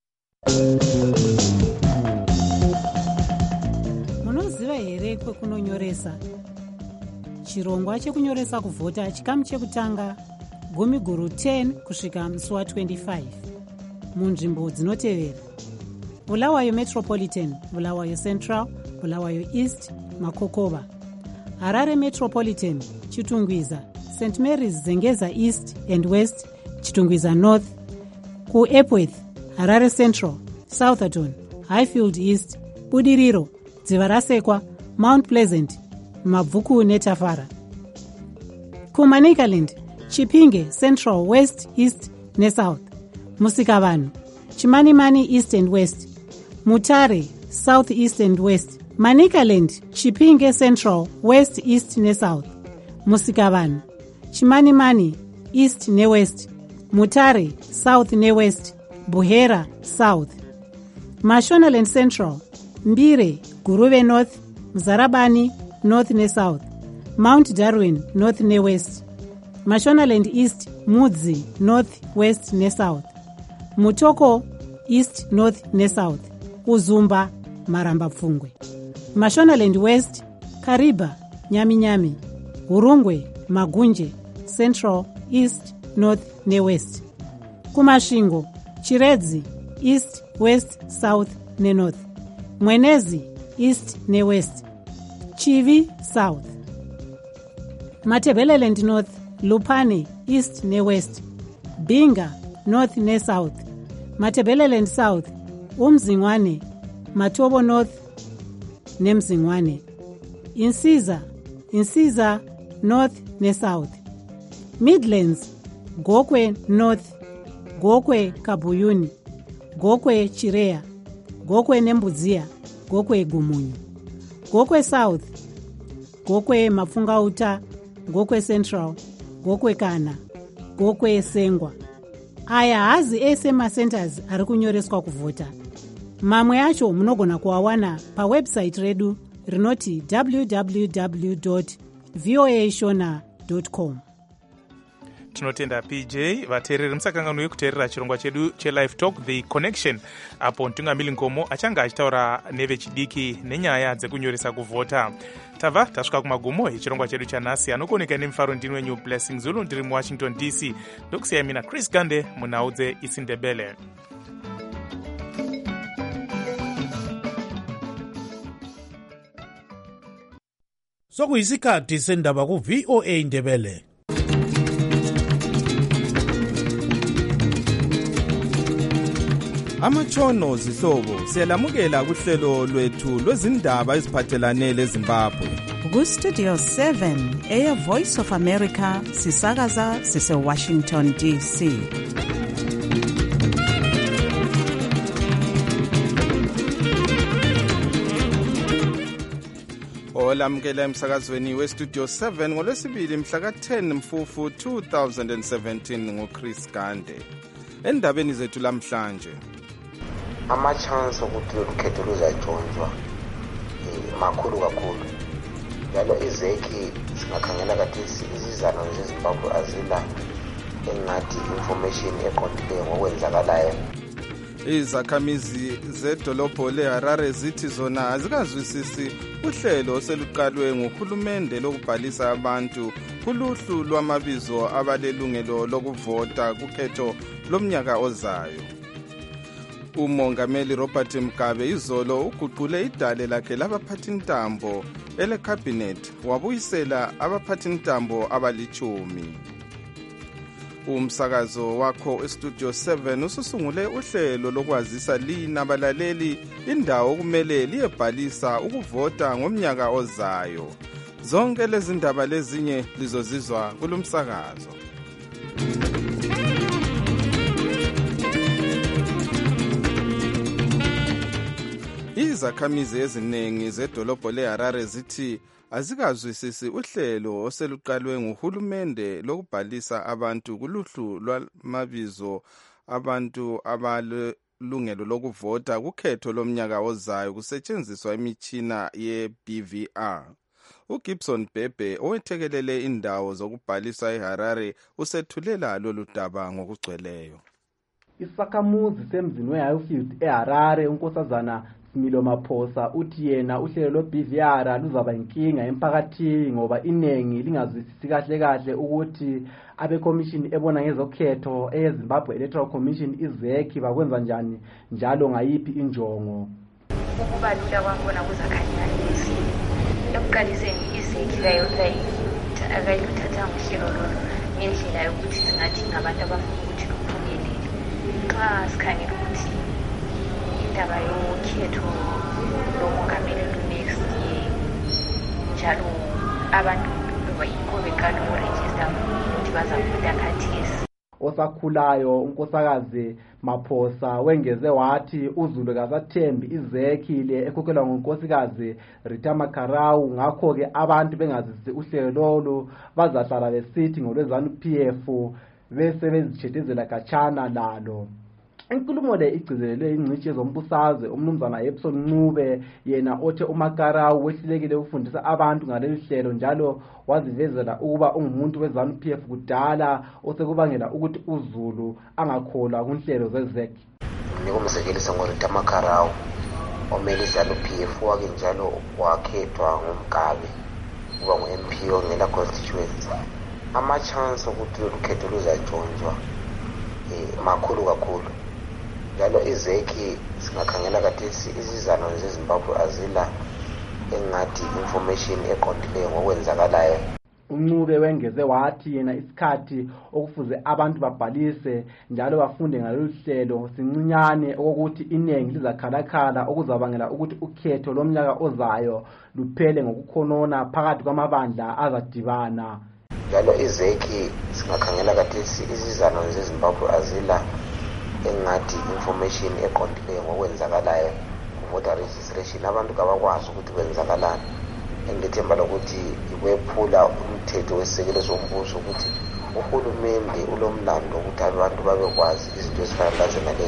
Munoziva here kwekunonyoresa? Chirongwa chekunyoresa kuvhota chikamu chekutanga gumi guru ten kusvika musi wa25 munzvimbo dzinotevera: Bulawayo Metropolitan, Bulawayo Central, Bulawayo East, Makokova; Harare Metropolitan, Chitungwiza, Saint Mary's Zengeza East and West, Chitungwiza North; ku Epworth, Harare Central, Southerton, Highfield East, Budiriro, Dzivarasekwa, Mount Pleasant, Mabvuku neTafara; ku Manicaland, Chipinge Central, West, East neSouth; Musikavanhu, Chimanimani East and West; Mutare South East and West; Manicaland, Chipinge Central, West, East neSouth; Musikavanhu, Chimanimani East neWest; Mutare South neWest; Buhera South; Mashonaland Central, Mbire, Guruve North; Mzarabani North neSouth; Mount Darwin North neWest; Mashonaland East, Mudzi North West neSouth; Mutoko East North neSouth; Uzumba, Maramba Pfungwe; Mashonaland West, Kariba, Nyaminyami; Hurungwe, Magunje Central, East, North neWest; Kumashingo, Chiredzi East, West, South neNorth; Mwenezi East neWest; Chivi South; Matebeleland North, Lupane East neWest; Binga North neSouth; Matebeleland South, uMzingwane, Matobo North neMzingwane; Insiza, Insiza North neSouth; Midlands, Gokwe North, Gokwe Kabuyuni, Gokwe Chirea, Gokwe Nembudzia, Gokwe Gumunyu; Gokwe South, Gokwe Mafungauta, Gokwe Central, Gokwe Kana, Gokwe Sengwa. Aya hazi ese macenters ari kunyoreswa kuvhota. Mamwe acho munogona kuawana pawebsite redu rinoti w w w dot voa shona dot com. tinotenda P J. Vateereri musakangano yekuteerera chirongwa chedu chelive talk The Connection, apo Ntungamili Ngomo achanga achitaura nevechidiki nenyaya dzekunyoresa kuvhota. Tabva tasvika kumagumo echirongwa chedu chanhasi. Anokoneka nemufaro ndini wenyu Blessing Zulu, ndiri muWashington D C. Ndokusiya mina Chris Gande munhau dzeIsindebele. Sokuyisikhathi sendaba ku V O A Ndebele. Amatshono zihlobo siyalamukela kuhlelo lwethu lwezindaba eziphathelane leZimbabwe. Ku Studio seven eya Voice of America sisakaza sise Washington D C. Olamukela emsakazweni we Studio seven ngolwesibili mhla ka ten Mfufu two thousand seventeen ngoChris Gande. Endabeni zethu lamhlanje, ama-chance ukuthi lukhetho luzajonjwa makhulu kakhulu, njalo izekhi singakhangela kathesi izizano zeZimbabwe azila engathi information eqondileyo ngokwenzakalayo. Izakhamizi zedolobho leHarare zithi zona azikazwisisi uhlelo oseluqalwe nguhulumende lokubhalisa abantu kuluhlu lwamabizo abalelungelo lokuvota kukhetho lomnyaka ozayo. Umongameli Robert Mugabe izolo uguqule idale lakhe labaphathintambo ele-cabinet wabuyisela abaphathintambo abalichumi. Umsakazo wakho eStudio seven ususungule uhlelo lokwazisa lina abalaleli indawo kumele liyebhalisa ukuvota ngomnyaka ozayo. Zonke lezi ndaba lezinye lizozizwa kulumsakazo. Izakhamizi eziningi zedolobho leHarare zithi azikazwisisi uhlelo oseluqalwe nguhulumende lokubhalisa abantu kuluhlu lwamabizo abantu abalungelo lokuvota kukhetho lomnyaka ozayo kusetshenziswa imitshina ye-B V R. uGibson Bebe owethekelele indawo zokubhalisa eHarare usethulela lolu daba ngokugcweleyo. Isakhamuzi semzini weHighfield eHarare unkosazana Similo Maphosa uthi yena uhlelo lo-B V R luzaba inkinga emphakathini ngoba inengi lingazwisisi kahle kahle ukuthi abekomishini ebona ngezokhetho eZimbabwe Electoral Commission izekhi bakwenza njani njalo ngayiphi injongo. Ukubalula kwangona kuzakhanya lezi ekuqaliseni izekhi layo akayiluthatha ngohlelo lolo ngendlela yokuthi singathi ngabantu abafuna ukuthi luphumelele. Xa sikhangela ukuthi indaba yokhetho lomongameli lu-next year njalo abantu yikho beqala ukurejista ukuthi bazavota khathesi. Osakhulayo unkosakazi Maphosa wengeze wathi uZulu kasathembi izekhi le ekhokhelwa ngunkosikazi Rita Makarau, ngakho-ke abantu bengazisi uhlelo lolu bazahlala besithi ngolwezanu P F bese bezijethezela khatshana lalo. Inkulumo le igcizelelwe ingcitshi yezombusazwe umnumzana Epson Ncube, yena othe uMakarau wehlulekile ukufundisa abantu ngaleli hlelo njalo wazivezela ukuba ungumuntu wezanu P F kudala osekubangela ukuthi uZulu angakholwa kunhlelo zezekhi. Nikumsekelisa ngoRita Makarau omele izanu P F wake njalo wakhethwa ngumkabe uba ngu-M P ongela constituency. Ama-chance ukuthi lukhetho luzajonjwa makhulu kakhulu, njalo izekhi singakhangela kathesi izizano zeZimbabwe azila engathi information eqondileyo ngokwenzakalayo. Uncube wengeze wathi yena isikhathi okufuze abantu babhalise njalo bafunde ngalolu hlelo sincinyane okokuthi inengi lizakhalakhala okuzabangela ukuthi ukhetho lomnyaka ozayo luphele ngokukhonona phakathi kwamabandla azadibana. Njalo izekhi singakhangela kathesi izizano zeZimbabwe azila engathi information eqondileyo ngokwenzakalayo ku-voter registration. Abantu kabakwazi ukuthi kwenzakalani. Engithemba lokuthi ikwephula umthetho wesisekelo sombuso ukuthi uhulumende ulomlando ukuthi abantu babekwazi izinto ezifana nalezo.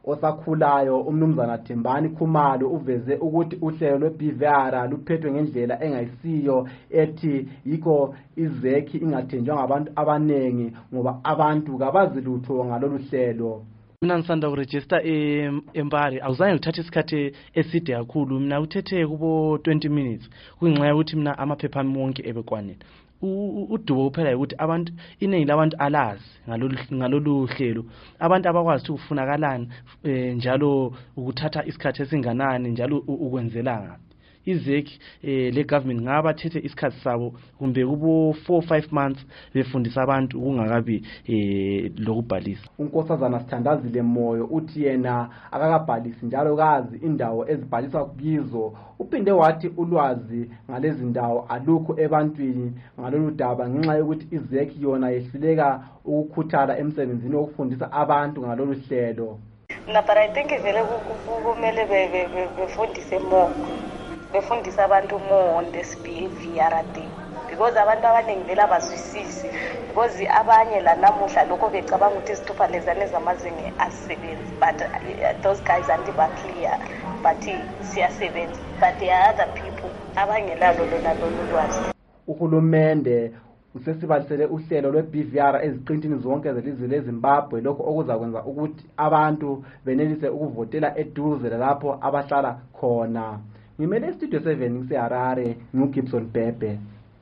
osakhulayo umnumzana Thembani Khumalo uveze ukuthi uhlelo lwe-B V R luphethwe ngendlela engayisiyo ethi yikho izekhi ingathenjwa ngabantu abanengi ngoba abantu kabazi lutho ngalolu hlelo. Mina ngisanda uregister eMpare awuzange ngithathe isikhathi eside kakhulu, mina uthethe kubo twenty minutes kungenxa ukuthi mina amaphepha ami wonke ebekwanele. Udubo kuphela ukuthi abantu iningi labantu alazi ngalolu ngalolu hlelo, abantu abakwazi ukuthi ufunakalani njalo ukuthatha isikhathi esinganani njalo ukwenzelanga. Izekhi le government ngaba thethe isikhathi sabo kumbe kubo four five months befundisa abantu kungakabi lokubhalisa. uNkosazana Sithandazile Moyo uthi yena akakabhalisi njalo kazi indawo ezibhaliswa kizo. Uphinde wathi ulwazi ngalezi ndawo alukho ebantwini ngalolu daba ngenxa yokuthi izekhi yona yehluleka ukukhuthala emsebenzini wokufundisa abantu ngalolu hlelo. Na but I think vele kumele befundise more befundisa abantu more on this B V R thing because abantu abaningi vele abazwisisi because abanye la namuhla lokho becabanga ukuthi isithuphalezane zamazinge asisebenzi but uh, those guys aren't clear but siyasebenza but there are other people abangelalo lona lolu lwazi. Uhulumende usesibalisele uhlelo lwe-B V R eziqintini zonke zelizwe leZimbabwe lokho okuzakwenza ukuthi abantu benelise ukuvotela eduze lapho abahlala khona. Ngimele Studio seven ngiseHarare nguGibson Bebe.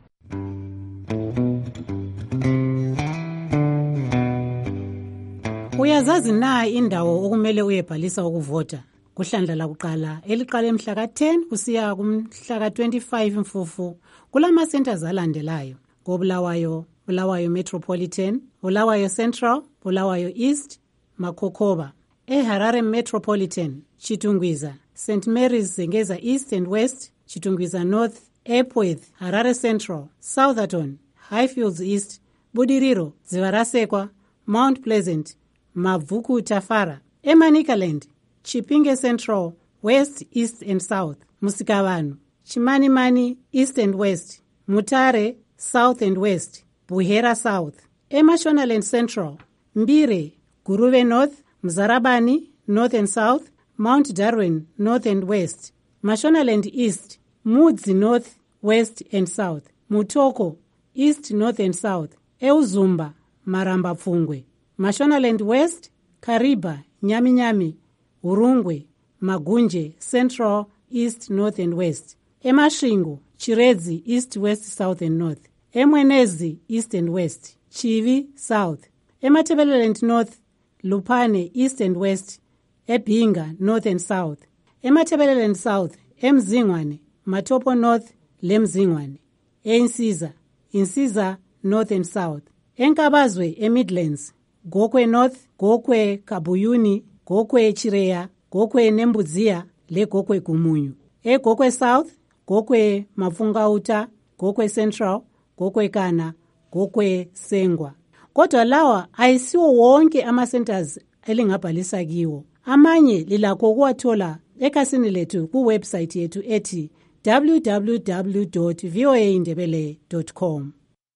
Uyazazi na indawo okumele uyebhalisa ukuvota? Kuhlandla lakuqala eliqala emhla ka ten kusiya kumhla ka twenty-five Mfufu kulama centers alandelayo: koBulawayo, Bulawayo Metropolitan, Bulawayo Central, Bulawayo East, Makhokoba. eHarare Metropolitan, Chitungwiza, Saint Mary's Zengeza East and West, Chitungwiza North, Epworth, Harare Central, Southerton, Highfields East, Budiriro, Zivarasekwa, Mount Pleasant, Mavuku Tafara, Emanikaland, Chipinge Central, West, East and South, Musikavanu, Chimanimani East and West, Mutare South and West, Buhera South, Emashonaland Central, Mbire, Guruve North, Mzarabani North and South, Mount Darwin North and West, Mashonaland East, Mudzi North, West and South, Mutoko East, North and South, Euzumba, Maramba Pfungwe, Mashonaland West, Kariba, Nyaminyami, Urungwe, Magunje, Central, East, North and West, Emashingo, Chiredzi, East, West, South and North, Emwenezi, East and West, Chivi, South, Ematebeleland North, Lupane, East and West, Ebinga, North and South, Ematebeleland South, Emzingwane, Matopo North, Lemzingwane, Ensiza, Insiza, North and South, Enkabazwe, Emidlands, Gokwe North, Gokwe Kabuyuni, Gokwe Chireya, Gokwe Nembuzia, Le Gokwe Kumunyu, E Gokwe South, Gokwe Mafungauta, Gokwe Central, Gokwe Kana, Gokwe Sengwa. Kodwa lawa ayisiwo wonke ama-centers elingabhalisa kiwo. Amanye lilakho ukuwathola ekhasini lethu kuwebsite yethu ethi w w w dot v o a indebele dot com.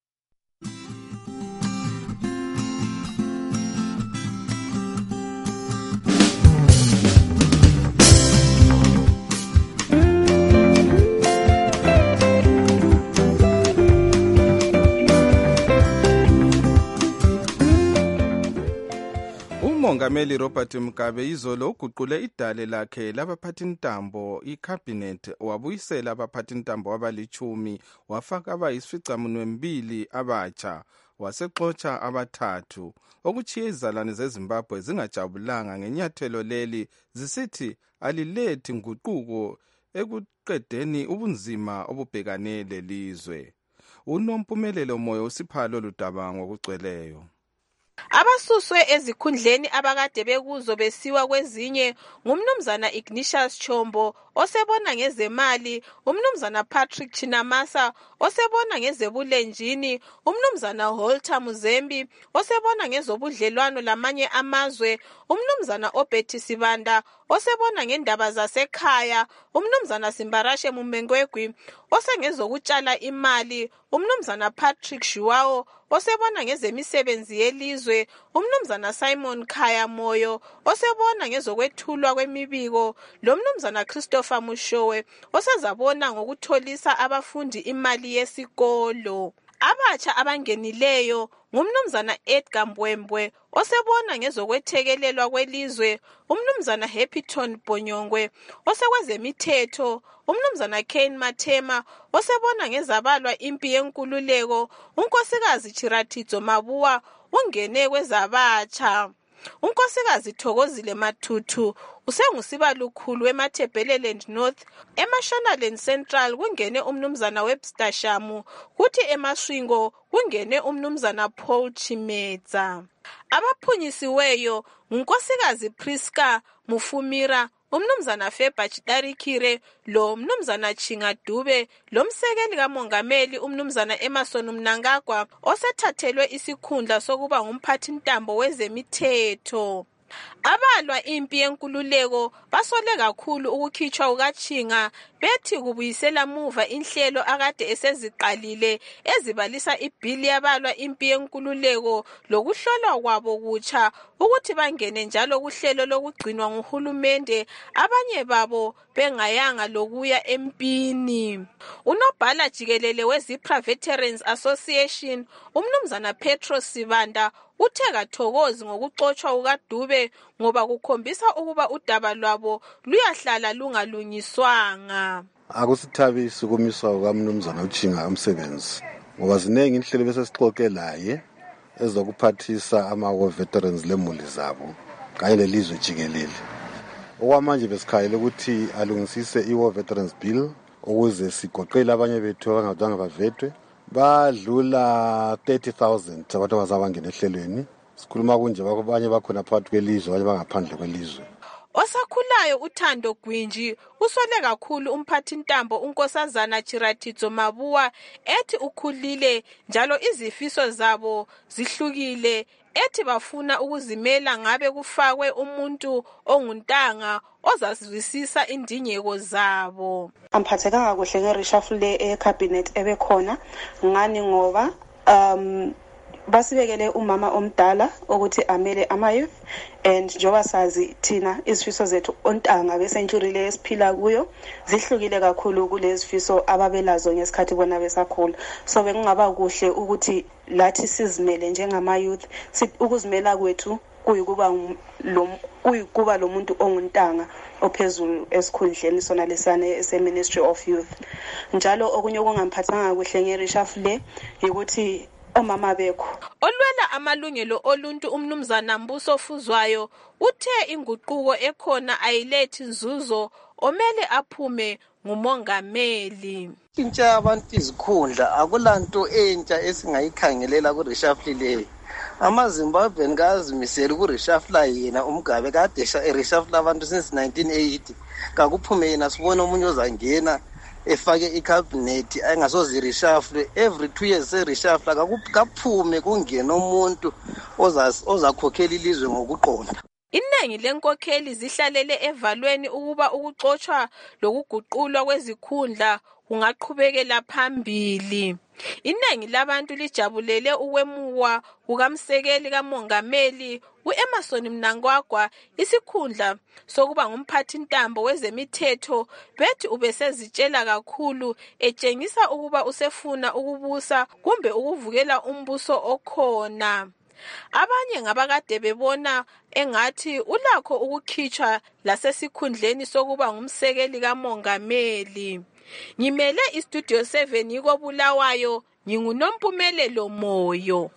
uMongameli Robert Mugabe izolo uguqule idale lakhe labaphathintambo iCabinet wabuyisela abaphathintambo abalichumi wafaka abayisificamunwembili abatsha wasexotsha abathathu okuchiye izalwane zeZimbabwe zingajabulanga ngenyathelo leli zisithi alilethi nguquko ekuqedeni ubunzima obubhekane lelizwe. Unompumelelo Moyo usiphalo ludaba ngokugcweleyo. Abasuswe ezikhundleni abakade bekuzo besiwa kwezinye ngumnumzana Ignatius Chombo osebona ngezemali, umnumzana Patrick Chinamasa osebona ngezebulenjini, umnumzana Holter Muzembi osebona ngezobudlelwano lamanye amazwe, umnumzana Obethi Sibanda osebona ngendaba zasekhaya, umnumzana Simbarashe Mumengwegwi osengezokutshala imali umnumzana Patrick Shuwao, osebona ngezemisebenzi yelizwe umnumzana Simon Khaya Moyo, osebona ngezokwethulwa kwemibiko, lo mnumzana Christopher Mushowe, osezabona ngokutholisa abafundi imali yesikolo. Abatsha abangenileyo ngumnumzana Edgar Mbwembwe, osebona ngezokwethekelelwa kwelizwe umnumzana Happyton Bonyongwe, osekwezemithetho umnumzana Kane Mathema, osebona ngezabalwa impi yenkululeko unkosikazi Chirathidzo Mabuwa ungene kwezabatsha. Unkosikazi Thokozile Mathuthu usengusibalukhulu eMathebeleland North, eMashonaland Central kungene umnumzana Webster Shamu, kuthi eMaswingo kungene umnumzana Paul Chimetsa. Abaphunyisiweyo ngunkosikazi Priska Mufumira, umnumzana Feba Chidarikire, lo mnumzana Chinga Dube, lo msekeli kamongameli umnumzana Emerson Mnangagwa, osethathelwe isikhundla sokuba ngumphathi ntambo wezemithetho. Abalwa impi yenkululeko basole kakhulu ukukhitshwa kukaChinga, bethi kubuyisela muva inhlelo akade eseziqalile ezibalisa ibhili yabalwa impi yenkululeko lokuhlolwa kwabo kutsha ukuthi bangene njalo kuhlelo lokugcinwa nguhulumende, abanye babo bengayanga lokuya empini. Unobhala jikelele weZipra Veterans Association umnumzana Petro Sibanda uthe kathokozi ngokuxotshwa kukaDube ngoba kukhombisa ukuba udaba lwabo luyahlala lungalungiswanga. Akusithabisi ukumiswa kukamnumzana uChinga umsebenzi ngoba ziningi inhlelo besesixoxelaye ezokuphathisa ama-war veterans lemuli zabo kanye lelizwe jikelele. Okwamanje besikhayela ukuthi alungisise i-war veterans bill ukuze sigoqele abanye bethu abangadanga bavetwe badlula thirty thousand abantu abazabangena ehlelweni. Sikhuluma kunje abanye bakhona phakathi kwelizwe abanye bangaphandle kwelizwe. Osakhulayo uThando Gwinji usole kakhulu umphathi ntambo unkosazana Chirathidzo Mabuwa, ethi ukhulile njalo izifiso zabo zihlukile, ethi bafuna ukuzimela ngabe kufakwe umuntu onguntanga ozazwisisa indingeko zabo. Amphathekanga kuhle ngereshuffle ecabinet ebekhona ngani ngoba um basibekele umama omdala ukuthi amele ama-youth, and njoba sazi thina izifiso zethu ontanga besentyuri le esiphila kuyo zihlukile kakhulu kulezi fiso ababelazo ngesikhathi bona besakhula. So bekungaba kuhle ukuthi lathi sizimele njengama-youth, ukuzimela kwethu kuyikuba lo kuyikuba lo muntu onguntanga ophezulu esikhundleni sona lesane ese-Ministry of Youth. Njalo okunye okungamphathanga kuhle ngereshuffle ukuthi omama bekho olwela amalungelo oluntu umnumzana Mbuso Fuzwayo uthe inguquko ekhona ayilethi nzuzo, omele aphume ngumongameli. Intsha abantu izikhundla akulanto entsha esingayikhangelela kureshuffle leyo. AmaZimbabwean kazimisela kureshuffle yena uMgabe kade ereshuffle abantu since nineteen eighty. Kakuphume yena sibona umunye ozangena efake icabinet engasozi reshuffle every two years reshuffle akuphume kungena umuntu ozakhokhela ilizwe ngokuqonda. Iningi lenkokheli zihlalele evalweni ukuba ukuxotshwa lokuguqulwa kwezikhundla kungaqhubekela phambili. Iningi labantu lijabulele ukwemukwa kukamsekeli kamongameli uEmerson Mnangagwa isikhundla sokuba ngumphathi ntambo wezemithetho, bethi ubesezitshela kakhulu etshengisa ukuba usefuna ukubusa kumbe ukuvukela umbuso okhona. Abanye ngabakade bebona engathi ulakho ukukhitshwa lasesikhundleni sokuba ngumsekeli kamongameli. Ngimele iStudio seven yiko Bulawayo, nginguNompumelelo Moyo.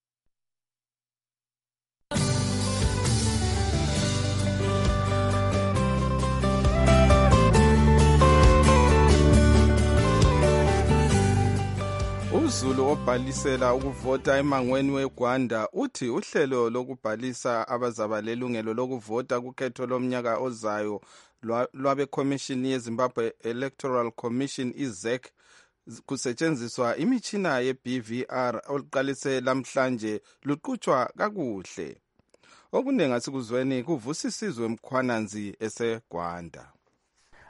UZulu obhalisela ukuvota emangweni weGwanda uthi uhlelo lokubhalisa abazaba lelungelo lokuvota kukhetho lomnyaka ozayo lwabe Commission yeZimbabwe Electoral Commission I Z E C kusetshenziswa imitshina ye-B V R oluqalise lamhlanje luqhutshwa kakuhle. Okuningi asikuzweni kuvusisizwe Mkhwananzi eseGwanda.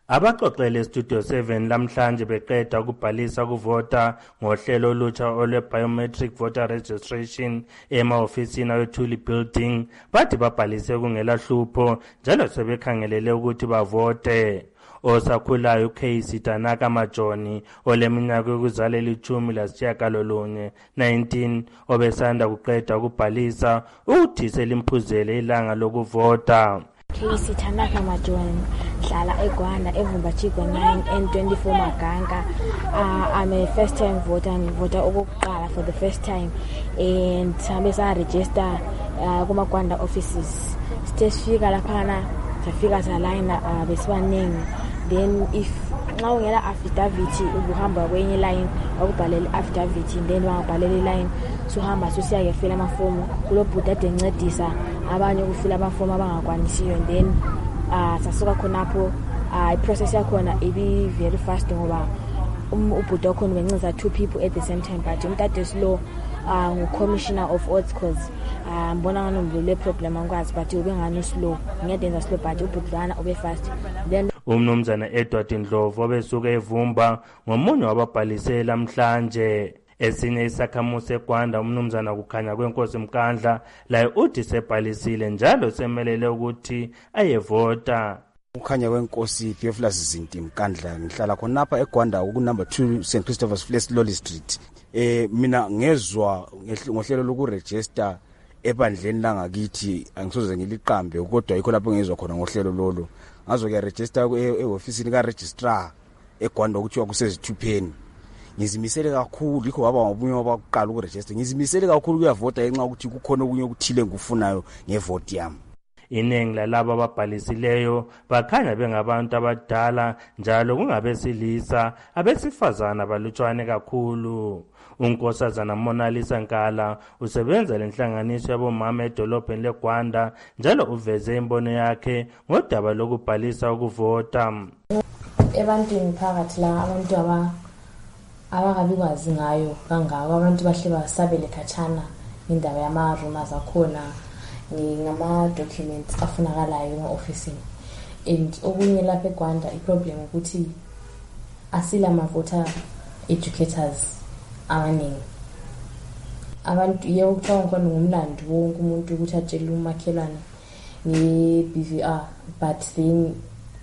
Abaxoxele Studio seven lamhlanje beqeda ukubhalisa ukuvota ngohlelo olutsha olwe biometric voter registration ema-ofisini awethuli building bathi babhalise kungela hlupho njalo sebekhangelele ukuthi bavote. Osakhulayo uCasey Tanaka Majoni oleminyaka yokuzalela ichumi lasitshiyagalolunye nineteen obesanda kuqeda ukubhalisa uthi selimphuzele ilanga lokuvota. Casey Tanaka Majoni, hlala eGwanda eVumba Chigwa nine and twenty-four Maganga. Uh, I'm a first time voter and voter okokuqala for the first time and sambe sa register uh, kuma Gwanda offices. Sifika laphana safika sa line uh, besibaningi. Then if nxa ungela affidavit ubuhamba kwenye line wakubhalela affidavit then wangabhalela line suhamba susiya ke fill amafomu kulobhuti ade ncedisa abanye ukufila amafomu abangakwanisiyo then uh, sasuka khonapho uh, iprocess yakhona ibi very fast ngoba um, ubhuti wakhona ubenceza two people at the same time but umtade slow uh, ngu-commissioner of odds cause uh, mbona ngani mbule problem angikwazi but ube ngani slow ngiyadenza slow but ubhuti lana ube fast then umnumzana Edward Ndlovu obesuka eVumba ngomunye wababhalisela namhlanje. Esinye isakhamuzi eGwanda umnumzana kukhanya kwenkosi Mkandla laye uthi sebhalisile njalo semelele ukuthi ayevota. Ukhanya kwenkosi Theophilus Zinti Mkandla ngihlala khonapha eGwanda ku number two Saint Christopher's Place Lolly Street. Eh mina ngezwa ngohlelo lokuregister ebandleni langakithi angisoze ngiliqambe kodwa yikho lapho ngezwa khona ngohlelo lolo. Ngazo ke register e-office ka registrar eGwanda ukuthiwa kusezithupheni. Ngizimisele kakhulu ikho baba ngobunye wabakuqala ukuregister. Ngizimisele kakhulu kuyavota enxa ukuthi kukhona okunye ukuthile ngufunayo ngevote yami. Iningi lalabo ababhalisileyo bakhanya bengabantu abadala njalo kungabesilisa, abesifazana balutshwane kakhulu. Unkosazana Monalisa Nkala usebenza lenhlanganiso yabomama edolobheni leGwanda njalo uveze imbono yakhe ngodaba lokubhalisa ukuvota. Ebantwini phakathi la abantu aba abakabikwazi ngayo kangako abantu bahle basabele khatshana indaba yama-rumors akhona ngama-documents afunakalayo ema-ofisini and okunye lapha eGwanda iproblem ukuthi asila ma-voter educators abaningi. Abantu yebo kuthiwa ngikhona ngumlando wonke umuntu ukuthi atshele umakhelwane nge-B V R but then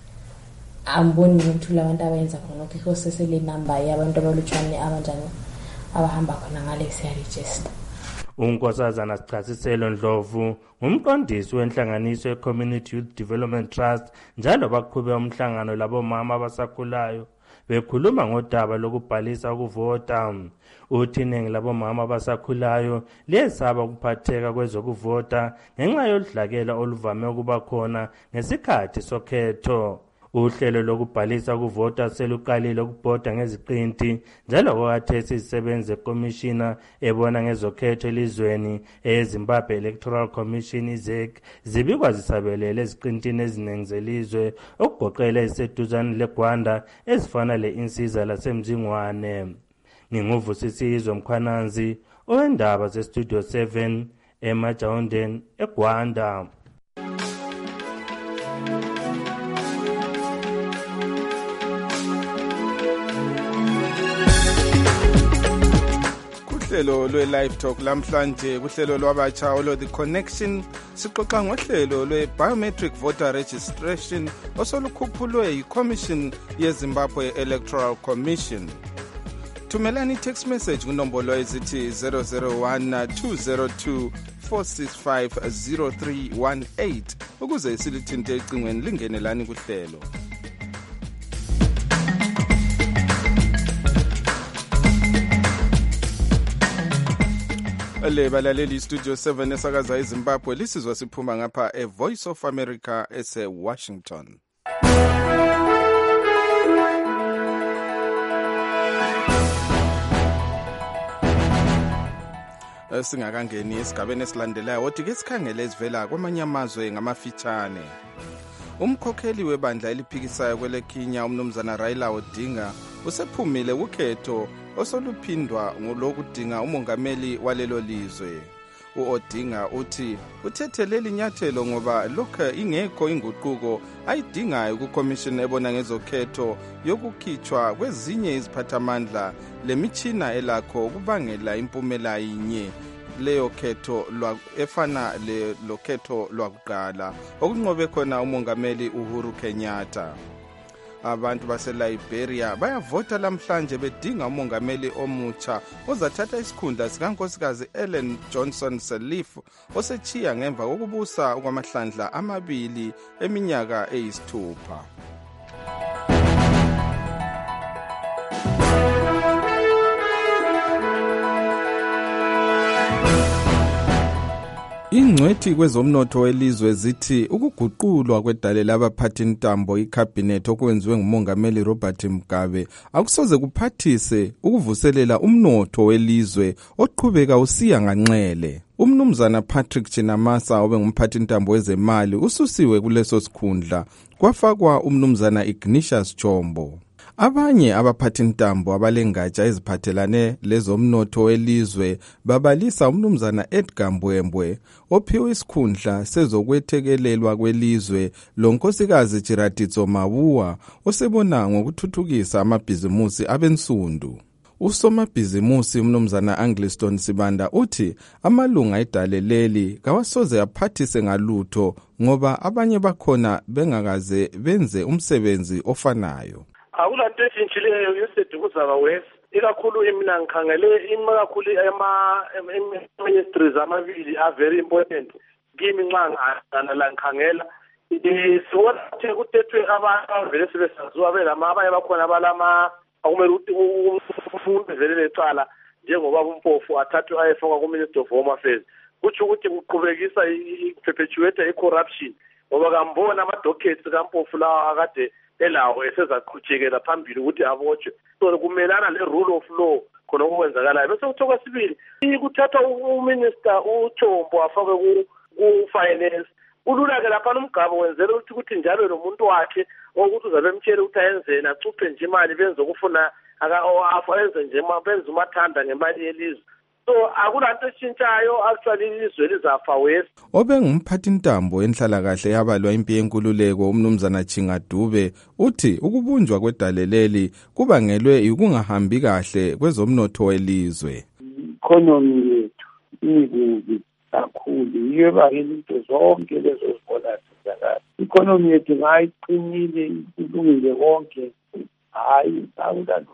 amboni ukuthi labantu abayenza khona ukho sesele number yabantu abalutshwane abanjani abahamba khona ngale siyaregister. Unkosazana Sichasiselo Ndlovu ngumqondisi wenhlanganiso ye-Community Youth Development Trust njalo baqhube umhlangano labomama abasakhulayo bekhuluma ngodaba lokubhalisa ukuvota. Uthi iningi labomama abasakhulayo liyesaba ukuphatheka kwezokuvota ngenxa yodlakela oluvame ukuba khona ngesikhathi sokhetho. Uhlelo lokubhalisa ukuvota seluqalile ukubhoda ngeziqinti njalo kwakhathesi izisebenzi zekomishina ebona ngezokhetho elizweni eZimbabwe Electoral Commission I Z E C zibikwa zisabelele eziqintini eziningi zelizwe okugoqela iseduzane leGwanda ezifana le-Insiza laseMzingwane. Nginguvusisizwe Mkhwananzi owendaba zeStudio seven eMajawundeni eGwanda. Uhlelo lwe-Live Talk lamhlanje kuhlelo lwabatsha olo The Connection sixoxa ngohlelo lwe-Biometric Voter Registration osolukhuphulwe yi-Commission yeZimbabwe Electoral Commission. Thumelani text message kunombolo ezithi zero zero one two zero two four six five zero three one eight ukuze silithinte ecingweni lingenelani kuhlelo. Le balaleli Studio seven esakaza eZimbabwe lisizwa siphuma ngapha e Voice of America ese Washington. Singakangeni esigabeni esilandelayo othi ke sikhangele esivela kwamanye amazwe ngamafitshane. Umkhokheli webandla eliphikisayo kwele Kenya umnumzana Raila Odinga usephumile ukhetho osoluphindwa ngolokudinga umongameli walelo lizwe. u-Odinga uthi uthetheleli nyathelo ngoba lokho ingekho inguquko ayidingayo kukomishini ebona ngezokhetho yokukhitshwa kwezinye iziphathamandla lemitshina elakho kubangela impumela yinye leyo khetho efana le lokhetho lwakuqala okunqobe khona umongameli Uhuru Kenyatta. Abantu baseLiberia bayavota lamhlanje bedinga umongameli omutsha ozathatha isikhundla sikankosikazi Ellen Johnson Sirleaf osechiya ngemva kokubusa kwamahlandla amabili eminyaka eyisithupha. Ingcwethi kwezomnotho welizwe zithi ukuguqulwa kwedale labaphathintambo ikhabhinethi okwenziwe ngumongameli Robert Mugabe akusoze kuphathise ukuvuselela umnotho welizwe oqhubeka usiya nganxele. Umnumzana Patrick Chinamasa obengumphathintambo wezemali ususiwe kuleso sikhundla kwafakwa umnumzana Ignatius Chombo. Abanye abaphathintambo abalengatsha eziphathelane lezomnotho welizwe babalisa umnumzana Edgar Mbwembwe ophiwe isikhundla sezokwethekelelwa kwelizwe lonkosikazi Chiratitso Mabua osebona ngokuthuthukisa amabhizimusi abensundu. Usomabhizimusi umnumzana Angliston Sibanda uthi amalunga edale leli kawasoze aphathise ngalutho ngoba abanye bakhona bengakaze benze umsebenzi ofanayo. Akulanto eshintshileyo yosedukuzaba west ikakhulu mina ngikhangele imakakhulu ama-ministries amabili are very important kimi nxa ngana la ngikhangela sibona ukuthi kuthethwe abantu vele sebesaziwa belama abanye bakhona balama akumele ukuthi umuntu vele lecala njengoba umpofu athathwe ayefakwa ku-Minister of Home Affairs kutsho ukuthi kuqhubekisa i-perpetuate i-corruption ngoba kambona ama-dockets kampofu lawa akade elawo esezaqhutshekela phambili ukuthi abotshwe so kumelana le-rule of law khona okwenzakalayo bese kuthi okwesibili kuthatha uminister uChombo afake ku-finance ulula-ke laphana umgaba wenzela ukuthi ukuthi njalo lo muntu wakhe okuthi uzabe emtshele ukuthi ayenzeni acuphe nje imali benze ukufuna ayenze nje benze umathanda ngemali yelizwe. So akulanto eshintshayo actually ilizwe lizafa west. Obengumphathintambo enhlalakahle yabalwa impi yenkululeko umnumzana Chingadube uthi ukubunjwa kwedaleleli kubangelwe ukungahambi kahle kwezomnotho welizwe. Economy yethu ibubi kakhulu yiyo ebangela into zonke lezo zibona zizakala. Economy yethu ngayiqinile ilungile konke hayi akulanto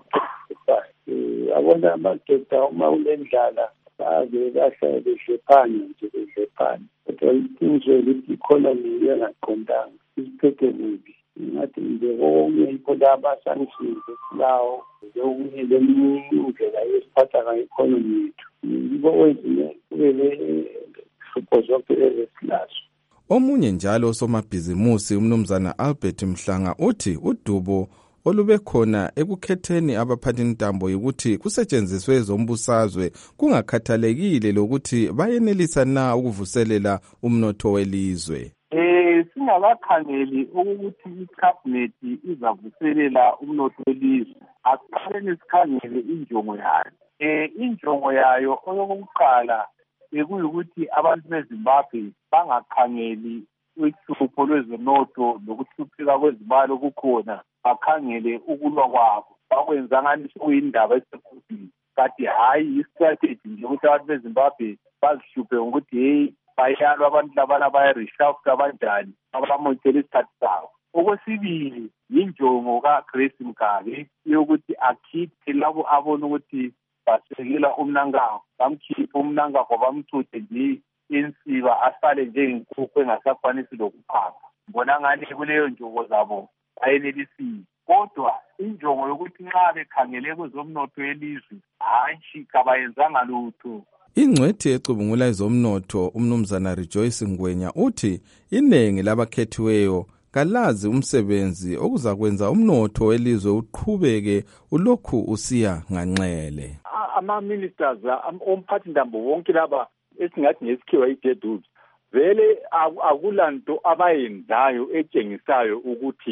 abona amadoda uma ulendlala baze bahlale behlephana nje behlephana kodwa iqiniso ukuthi economy iyangaqondanga isiphethe kubi ngathi nje konke yikho laba sanctions lawo okunye leminye indlela yesiphatha nge-economy yethu yibo kwenziwe kube le-hlupho zonke ezesilazo. Omunye njalo somabhizimusi umnumzana Albert Mhlanga uthi udubo olube khona ekukhetheni abaphathintambo ukuthi kusetshenziswe ezombusazwe kungakhathalekile lokuthi bayenelisa na ukuvuselela umnotho welizwe. Eh singakakhangeli ukuthi icabinet izavuselela umnotho welizwe asiqaleni sikhangele injongo yayo. Eh injongo yayo oyokuqala ekuyukuthi abantu beZimbabwe bangakhangeli uhlupho lwezomnotho lokuhlupheka kwezimali okukhona bakhangele ukulwa kwabo bakwenza ngani sekuyindaba esekhulwini kanti hayi istrategy nje ukuthi abantu beZimbabwe bazihluphe ngokuthi hey bayalwa abantu labana baya-reshuffle abanjani abamothela isikhathi sabo. Okwesibili yinjongo kaGrace Mugabe yokuthi akhiphe labo abona ukuthi basekela umnangagwa bamkhiphe umnangagwa bamchuthe nje insiba asale njengenkukhu engasakwanisi lokuphapha. Mbona ngani kuleyo njongo zabo ayenelisile kodwa injongo yokuthi nxa bekhangele kwezomnotho welizwe hayi kabayenzanga lutho. Ingcwethi ecubungula ezomnotho umnumzana Rejoice Ngwenya uthi inengi labakhethiweyo kalazi umsebenzi okuzakwenza umnotho welizwe uqhubeke ulokhu usiya nganxele. Ama-ministers omphathintambo wonke laba esingathi ngesikhiwa i-deadwood vele akulanto abayenzayo etshengisayo ukuthi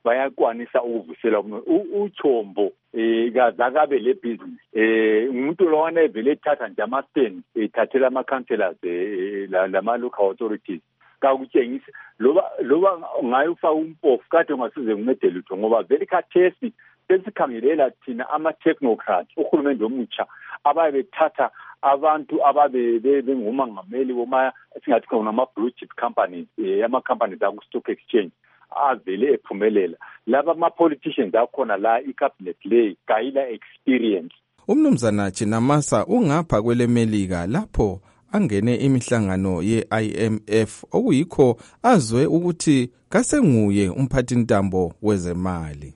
bayakwanisa ukuvusela uChombo eh kazakabe le business eh umuntu lowana evele ethatha nje ama stand ethathela ama councillors lama local authorities kakutshengisa loba loba ngayo ufaka umpofu kade ungasize ngumede lutho ngoba vele khathesi sesikhangelela thina ama technocrats uhulumende omutsha abaye bethatha abantu ababe bengumangameli woma singathi khona ama blue chip companies ama companies aku stock exchange avele ephumelela laba ama politicians akhona la icabinet lay kayila experience. Umnumzana Chinamasa ungapha kwele Melika lapho angene imihlangano ye-I M F okuyikho azwe ukuthi kasenguye umphathintambo wezemali.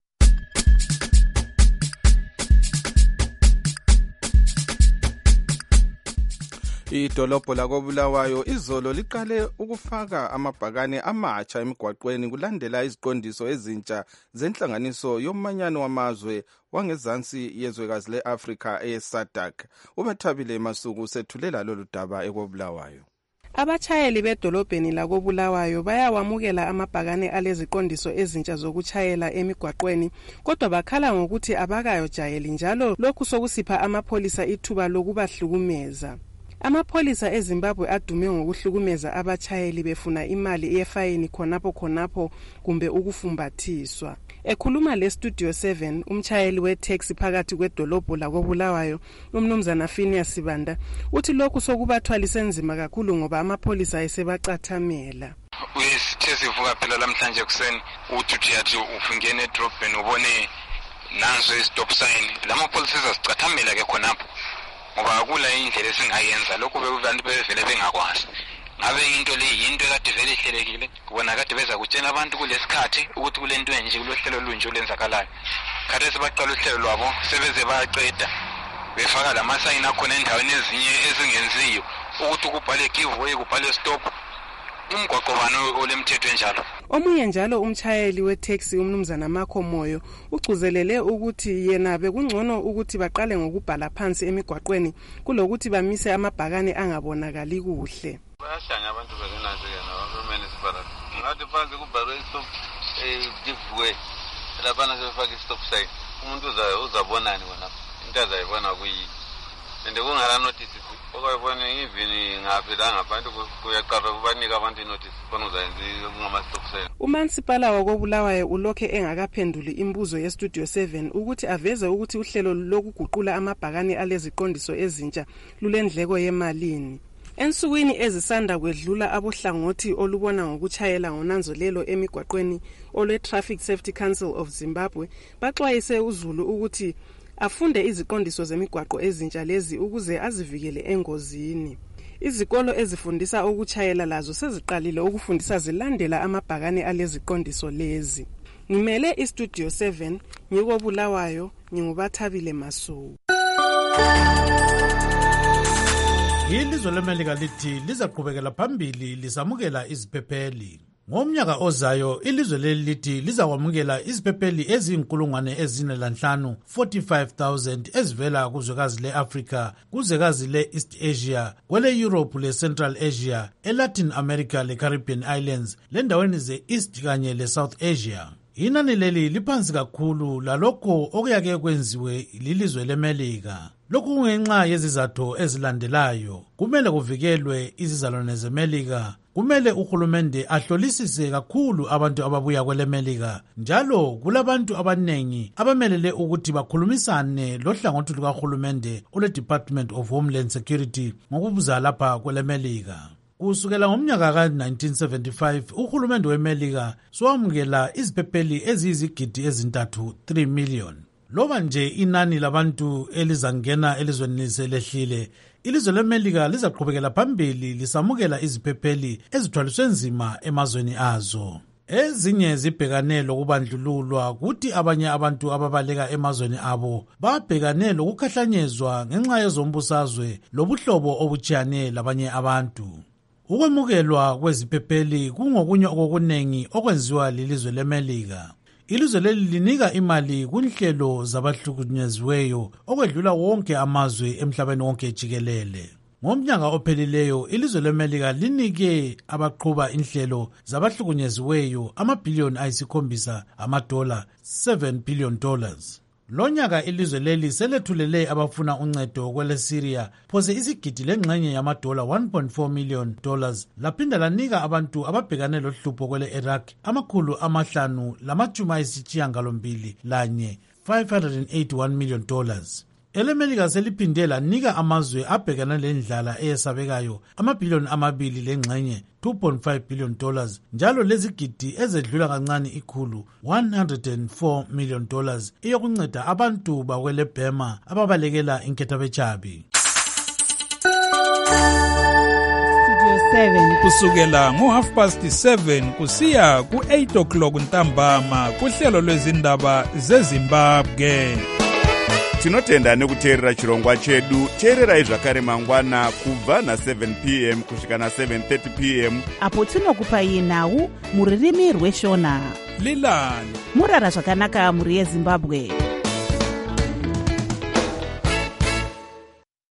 Idolobho lakoBulawayo izolo liqale ukufaka amabhakane amatsha emigwaqweni kulandela iziqondiso ezintsha zenhlanganiso yomanyano wamazwe wangezansi yezwekazi le-Afrika e-SADC. Ubathabile Masuku sethulela lolu daba ekoBulawayo. Abatshayeli bedolobheni lakoBulawayo bayawamukela amabhakane aleziqondiso ezintsha zokuchayela emigwaqweni kodwa bakhala ngokuthi abakayojayeli njalo lokhu sokusipha amapholisa ithuba lokubahlukumeza. Amapholisa eZimbabwe adume ngokuhlukumeza abatshayeli befuna imali yefayini khonapho khonapho kumbe ukufumbathiswa. Ekhuluma le Studio seven umtshayeli wetaxi phakathi kwedolobho lakoBulawayo umnumzana Phineas Sibanda uthi lokhu sokubathwalisa enzima kakhulu ngoba amapholisa ayesebacathamela. Uyisithe sivuka phela lamhlanje kuseni uthi uyathi ufungene edrobheni ubone nazo istop sign lamapholisa azicathamela ke khonapho. Ngoba kula indlela esingayenza lokho bekubantu bevele bengakwazi ngabe into le yinto kade vele ihlelekile kubona kade beza kutshela abantu kulesikhathi ukuthi kulento enje kulohlelo lunje olenzakalayo kade sebaqala uhlelo lwabo sebeze bayaqeda befaka lamasayini akhona endaweni ezinye ezingenziyo ukuthi kubhale giveaway kubhale stop umgwaqobano olemthetho enjalo. Omunye njalo umtshayeli wetaxi umnumzana Makho Moyo ugcuzelele ukuthi yena bekungcono ukuthi baqale ngokubhala phansi emigwaqweni kulokuthi bamise amabhakane angabonakali kuhle. Bayahlanya abantu bezinazeke nabamunicipal ngathi phansi kubhalwe stop eh giveaway labana sebefaka stop sign umuntu uzabonani wona into azayibona kuyi ende kungala notice okuyibona ngivini ngaphela ngabantu kuyaqala kubanika abantu inotice bona uzayenza kungama stop sign. Umansipala wakoBulawayo ulokhe engakaphenduli imbuzo ye Studio seven ukuthi aveze ukuthi uhlelo lokuguqula amabhakane aleziqondiso ezintsha lulendleko yemalini. Ensukwini ezisanda kwedlula abohlangothi olubona ngokuchayela ngonanzolelo emigwaqweni olwe Traffic Safety Council of Zimbabwe baxwayise uZulu ukuthi afunde iziqondiso zemigwaqo ezintsha lezi ukuze azivikele engozini. Izikolo ezifundisa ukuchayela lazo seziqalile ukufundisa zilandela amabhakane aleziqondiso lezi. Ngimele iStudio seven ngikoBulawayo ngingubathabile Masuku. Ilizwe leMelika lithi lizaqhubekela phambili lisamukela iziphepheli. Ngomnyaka ozayo ilizwe leli lithi lizakwamukela iziphepheli ezinkulungwane ezine lanhlanu forty-five thousand ezivela kuzwekazi le-Afrika, kuzwekazi le-East Asia, kwele Europe le-Central Asia, e-Latin America le-Caribbean Islands, lendaweni ze-East kanye le-South Asia. Inani leli liphansi kakhulu lalokho okuyake kwenziwe lilizwe leMelika. Lokhu kungenxa yezizathu ezilandelayo. Kumele kuvikelwe izizalwane zeMelika. Kumele uhulumende ahlolisise kakhulu abantu ababuya kweleMelika. Njalo kulabantu abanengi abamelele ukuthi bakhulumisane lohlangothi lukahulumende ole Department of Homeland Security ngokubuza lapha kweleMelika. Kusukela ngomnyaka ka nineteen seventy-five uhulumende weMelika swamukela iziphepheli eziyizigidi ezintathu three million. Loba nje inani labantu elizangena elizweni selehlile, ilizwe leMelika lizaqhubekela phambili lisamukela iziphepheli ezithwaliswe nzima emazweni azo. Ezinye zibhekane lokubandlululwa kuthi abanye abantu ababaleka emazweni abo babhekane lokukhahlanyezwa ngenxa yezombusazwe lobuhlobo obutshiyane labanye abantu. Ukwemukelwa kweziphepheli kungokunye okokunengi okwenziwa lilizwe leMelika. Ilizwe leli linika imali kunhlelo zabahlukunyeziweyo okwedlula wonke amazwe emhlabeni wonke jikelele. Ngomnyaka ophelileyo ilizwe leMelika linike abaqhuba inhlelo zabahlukunyeziweyo amabhiliyoni ayisikhombisa amadola seven billion dollars. Lonyaka ilizwe leli selethulele abafuna uncedo kwele Syria phose isigidi lengxenye yamadola one point four million dollars laphinda lanika abantu ababhekane lohlupho kwele Iraq amakhulu amahlanu lamatshumi ayisishiyagalombili lanye five hundred eighty-one million dollars. EleMelika seliphinde lanika amazwe abhekana lendlala eyesabekayo amabhiliyoni amabili lengxenye two point five billion dollars njalo lezigidi ezedlula kancane ikhulu one hundred four million dollars eyokunceda abantu bakwele Burma ababalekela inketha bechabi. Kusukela ngo half past seven kusiya ku eight o'clock ntambama kuhlelo lwezindaba zeZimbabwe. Tinotenda nekuteerera chirongwa chedu. Teererai zvakare mangwana kubva na seven p m kusvika na seven thirty p m apo tinokupai nhau muririmi rweshona. Lilani murara zvakanaka muri yeZimbabwe.